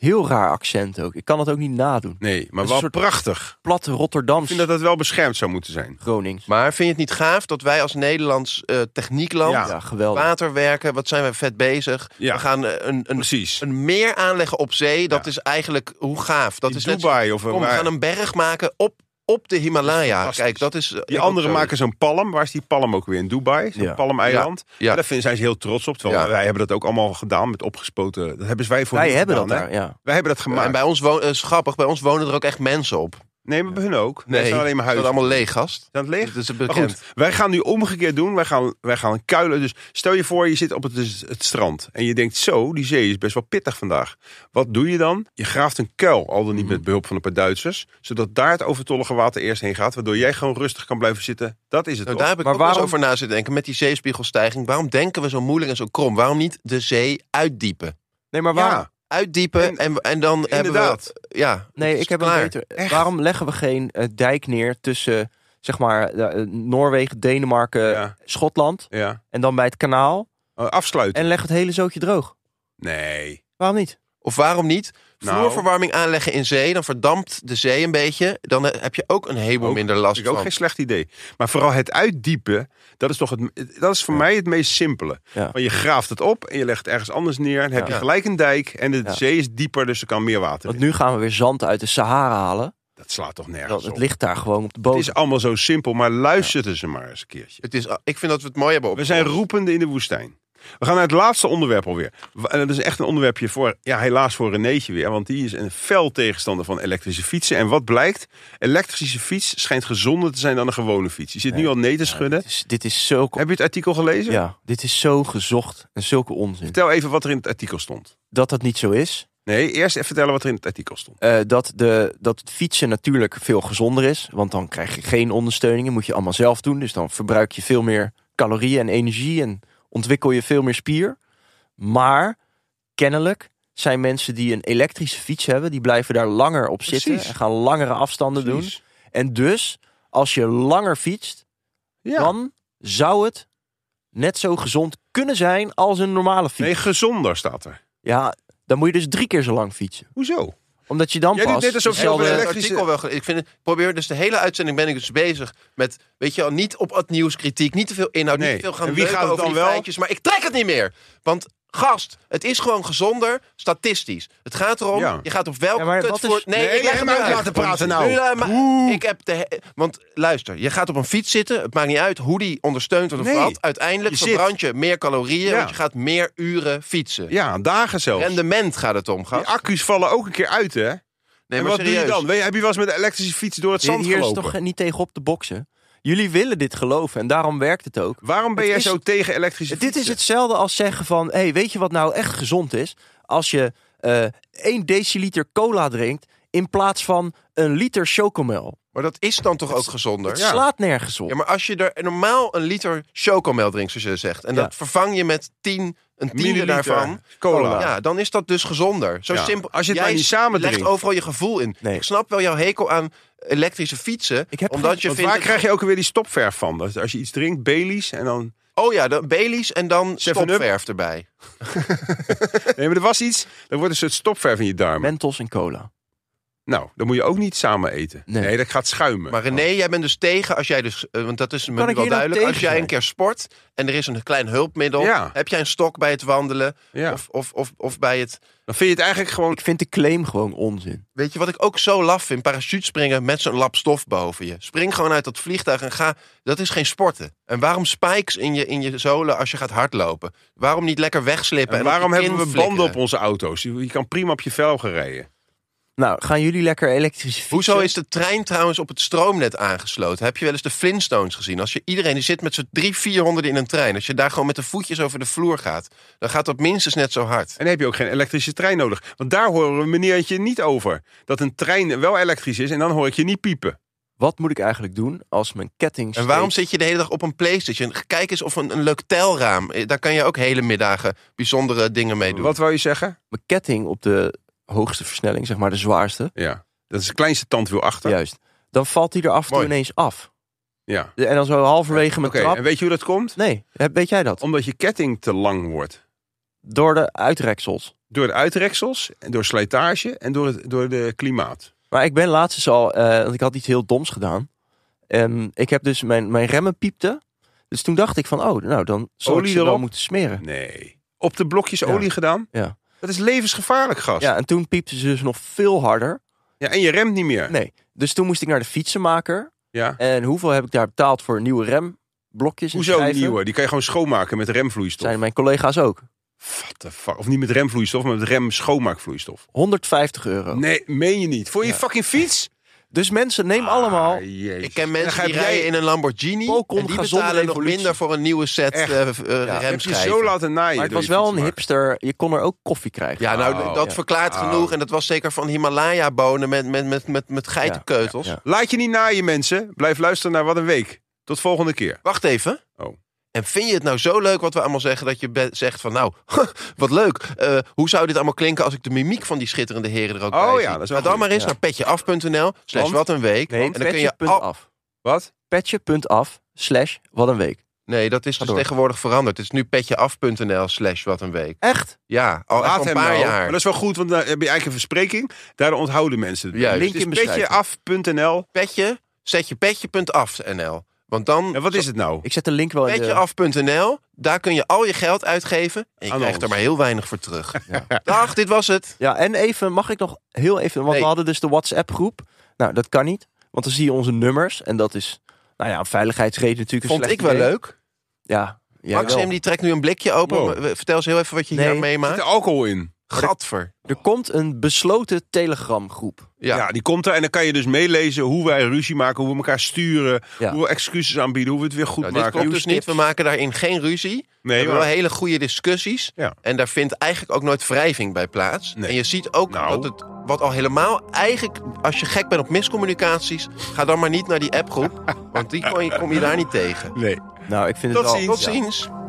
Heel raar accent ook. Ik kan het ook niet nadoen. Nee, maar Een wel soort prachtig. Platte Ik Rotterdams, vind dat het wel beschermd zou moeten zijn. Gronings. Maar vind je het niet gaaf dat wij als Nederlands techniekland... Ja. Ja, geweldig. water werken, wat zijn wij vet bezig. Ja. We gaan Precies. een meer aanleggen op zee. Dat Ja. is eigenlijk hoe gaaf. Dat In is net Dubai zo- of Kom, we waar. gaan een berg maken op de Himalaya. fantastisch. Kijk, dat is... Die anderen maken zo'n palm. Waar is die palm ook weer? In Dubai? Zo'n Ja. palmeiland. Ja. Ja. Daar zijn ze heel trots op. Terwijl Ja. wij hebben dat ook allemaal gedaan met opgespoten. Dat hebben wij voor Wij hun hebben gedaan, dat hè? daar, ja. Wij hebben dat gemaakt. En bij ons is grappig, bij ons wonen er ook echt mensen op. Nee, maar bij hun ook. Nee, het zijn alleen maar dat is huizen. allemaal leeg, gast. Zijn het leeg? Dat is Maar bekend. goed, wij gaan nu omgekeerd doen. Wij gaan kuilen. Dus stel je voor, je zit op het strand. En je denkt, zo, die zee is best wel pittig vandaag. Wat doe je dan? Je graaft een kuil, al dan niet met behulp van een paar Duitsers. Zodat daar het overtollige water eerst heen gaat. Waardoor jij gewoon rustig kan blijven zitten. Dat is het Nou, toch? daar heb ik Maar ook wel eens waarom- over na zitten denken. Met die zeespiegelstijging. Waarom denken we zo moeilijk en zo krom? Waarom niet de zee uitdiepen? Nee, maar waarom? Ja, Uitdiepen en dan inderdaad. hebben we... Ja, Nee, het is ik heb klaar. een beter. Waarom leggen we geen dijk neer tussen, zeg maar, Noorwegen, Denemarken, Ja. Schotland Ja. en dan bij het kanaal Afsluiten. en leg het hele zootje droog? Nee. Waarom niet? Of waarom niet Nou. vloerverwarming aanleggen in zee? Dan verdampt de zee een beetje. Dan heb je ook een heleboel Ook. minder last Vind ik ook van. geen slecht idee. Maar vooral het uitdiepen, dat is toch dat is voor mij het meest simpele. Ja. Want je graaft het op en je legt het ergens anders neer. Dan heb je Ja. gelijk een dijk en de Ja. zee is dieper, dus er kan meer water Want in. nu gaan we weer zand uit de Sahara halen. Dat slaat toch nergens Want het op. ligt daar gewoon op de Het bodem. is allemaal zo simpel, maar luister ze maar eens een keertje. Ik vind dat we het mooi hebben We opgelost. zijn roepende in de woestijn. We gaan naar het laatste onderwerp alweer. En dat is echt een onderwerpje voor, ja, helaas voor Renéetje weer. Want die is een fel tegenstander van elektrische fietsen. En wat blijkt? Elektrische fiets schijnt gezonder te zijn dan een gewone fiets. Je zit nu al nee te schudden. Dit is zo... Heb je het artikel gelezen? Ja, dit is zo gezocht en zulke onzin. Vertel even wat er in het artikel stond. Dat dat niet zo is. Nee, eerst even vertellen wat er in het artikel stond. Dat het fietsen natuurlijk veel gezonder is. Want dan krijg je geen ondersteuningen. Moet je allemaal zelf doen. Dus dan verbruik je veel meer calorieën en energie. En ontwikkel je veel meer spier. Maar kennelijk zijn mensen die een elektrische fiets hebben. Die blijven daar langer op zitten. Precies. En gaan langere afstanden doen. Precies. En dus, als je langer fietst. Ja. Dan zou het net zo gezond kunnen zijn als een normale fiets. Nee, gezonder staat er. Ja, dan moet je dus 3 keer zo lang fietsen. Hoezo? Omdat je dan Jij doet pas net alsof je dezelfde- over Het elektrische- artikel wel. Ik vind het, probeer dus de hele uitzending ben ik dus bezig met, weet je wel, niet op het nieuws kritiek, niet te veel inhoud, Nee. niet te veel gaan En wie leuken gaat het over dan die wel? feitjes, maar ik trek het niet meer. Want gast, het is gewoon gezonder, statistisch. Het gaat erom, Ja. je gaat op welke Ja, maar wat kutvoort... is- Nee, ik leg hem het uit uit. laten praten nou. Ik heb want luister, je gaat op een fiets zitten, het maakt niet uit hoe die ondersteunt wordt of Nee. wat. Uiteindelijk Je verbrand je meer calorieën, Ja. want je gaat meer uren fietsen. Ja, dagen zelfs. Rendement gaat het om, Die gast. accu's vallen ook een keer uit, hè? Nee, En maar wat doe je serieus. dan? Heb je wel eens met een elektrische fiets door het zand Hier is gelopen? toch niet tegen op te boksen. Jullie willen dit geloven en daarom werkt het ook. Waarom ben Het jij is- zo tegen elektrische Dit fietsen? is hetzelfde als zeggen van... Hey, weet je wat nou echt gezond is? Als je 1 deciliter cola drinkt... in plaats van een liter chocomel. Maar dat is dan toch ook gezonder? Het slaat nergens op. Ja, maar als je er normaal een liter chocomel drinkt, zoals je zegt... en Ja. dat vervang je met een tiende Milliliter daarvan... cola. Ja, dan is dat dus gezonder. Zo Ja. simpel. Als je het maar niet samen legt drinkt. overal je gevoel in. Nee. Ik snap wel jouw hekel aan elektrische fietsen. Ik heb omdat geen- je Want vindt... waar krijg je ook weer die stopverf van? Als je iets drinkt, Baileys en dan... Oh ja, de Baileys en dan 7-Up. stopverf erbij. Nee, maar er was iets. Er wordt een soort stopverf in je darmen. Mentos en cola. Nou, dan moet je ook niet samen eten. Nee. Nee, dat gaat schuimen. Maar René, jij bent dus tegen als jij dus... want dat is me kan nu ik wel hier nou duidelijk. Als tegen jij een zijn? keer sport en er is een klein hulpmiddel... Ja. heb jij een stok bij het wandelen... Ja. Of bij het... Dan vind je het eigenlijk gewoon... Ik vind de claim gewoon onzin. Weet je wat ik ook zo laf vind? Parachutespringen met zo'n lap stof boven je. Spring gewoon uit dat vliegtuig en ga... Dat is geen sporten. En waarom spikes in je zolen als je gaat hardlopen? Waarom niet lekker wegslippen? En op waarom je hebben we kin banden op flikkeren? onze auto's? Je kan prima op je velgen rijden. Nou, gaan jullie lekker elektrisch fietsen? Hoezo is de trein trouwens op het stroomnet aangesloten? Heb je wel eens de Flintstones gezien? Als je iedereen die zit met z'n 300-400 in een trein. Als je daar gewoon met de voetjes over de vloer gaat. Dan gaat dat minstens net zo hard. En dan heb je ook geen elektrische trein nodig. Want daar horen we meneertje niet over. Dat een trein wel elektrisch is en dan hoor ik je niet piepen. Wat moet ik eigenlijk doen als mijn ketting En waarom steeds- zit je de hele dag op een PlayStation? Kijk eens of een leuk telraam. Daar kan je ook hele middagen bijzondere dingen mee doen. Wat wou je zeggen? mijn ketting op de hoogste versnelling, zeg maar de zwaarste, Ja, dat is het kleinste tandwiel achter. juist, dan valt die er af en toe Mooi. ineens af. Ja. En dan zo halverwege mijn Oké, trap. en weet je hoe dat komt? Nee, weet jij dat? Omdat je ketting te lang wordt. Door de uitreksels. Door de uitreksels, en door slijtage en door de klimaat. Maar ik ben laatst dus al, want ik had iets heel doms gedaan. Ik heb dus mijn remmen piepte. Dus toen dacht ik van, dan zou ik Olie ze wel erop? moeten smeren. Nee. Op de blokjes olie gedaan? Ja. Dat is levensgevaarlijk, gast. Ja, en toen piepte ze dus nog veel harder. Ja, en je remt niet meer. Nee, dus toen moest ik naar de fietsenmaker. Ja. En hoeveel heb ik daar betaald voor nieuwe remblokjes? en Hoezo schijven? nieuwe? Die kan je gewoon schoonmaken met remvloeistof. Zijn mijn collega's ook. What the fuck? Of niet met remvloeistof, maar met rem schoonmaakvloeistof. €150. Nee, meen je niet. Voor je fucking fiets? Dus mensen, neem allemaal. Jezus. Ik ken En mensen dan die heb rijden in een Lamborghini Volkom en die gezonde betalen nog revolutie. minder voor een nieuwe set Echt? Heb je remschijven. zo laten naaien. Maar het door was je wel een fietsmaker. hipster. Je kon er ook koffie krijgen. Ja, nou, Oh, dat ja. verklaart genoeg. En dat was zeker van Himalaya-bonen met geitenkeutels. Ja. Laat je niet naaien, mensen. Blijf luisteren naar Wat een Week. Tot volgende keer. Wacht even. Oh. En vind je het nou zo leuk wat we allemaal zeggen... dat je zegt van nou, wat leuk. Hoe zou dit allemaal klinken als ik de mimiek van die schitterende heren er ook bij zie? Ja, dat is wel Ga dan goed. maar eens Ja. naar petjeaf.nl/watenweek. Nee, en dan kun je petje.af. Wat? Petje.af/watenweek. Nee, dat is dus door. tegenwoordig veranderd. Het is nu petjeaf.nl/watenweek. Echt? Ja, al echt Laat al een hem paar nou. jaar. Maar dat is wel goed, want dan heb je eigenlijk een verspreking. Daardoor onthouden mensen het. Juist. Het Link in is beschrijving. petjeaf.nl. Zet je petje.af.nl. Want dan En wat is het nou? Ik zet de link wel in de... petjeaf.nl, daar kun je al je geld uitgeven. En je Aan krijgt ons. er maar heel weinig voor terug. Dag, dit was het. Ja, en even, mag ik nog heel even... Want Nee. we hadden dus de WhatsApp-groep. Nou, dat kan niet. Want dan zie je onze nummers. En dat is, een veiligheidsreden natuurlijk een Vond slecht ik wel idee. leuk. Ja, jij Maxim wel. die trekt nu een blikje open. Wow. Vertel eens heel even wat je hier Nee. aan Er meemaakt. zit alcohol in. Gadver. Er komt een besloten Telegram-groep. Ja. die komt er en dan kan je dus meelezen hoe wij ruzie maken, hoe we elkaar sturen, Ja. hoe we excuses aanbieden, hoe we het weer goed Nou, dit maken. klopt dus niet. We maken daarin geen ruzie. We Nee, hebben wel maar hele goede discussies. Ja. En daar vindt eigenlijk ook nooit wrijving bij plaats. Nee. En je ziet ook Nou. dat het, wat al helemaal eigenlijk... Als je gek bent op miscommunicaties, ga dan maar niet naar die appgroep. Want die kom je daar niet tegen. nee. Nou, ik vind Tot het wel... ziens. Tot ziens.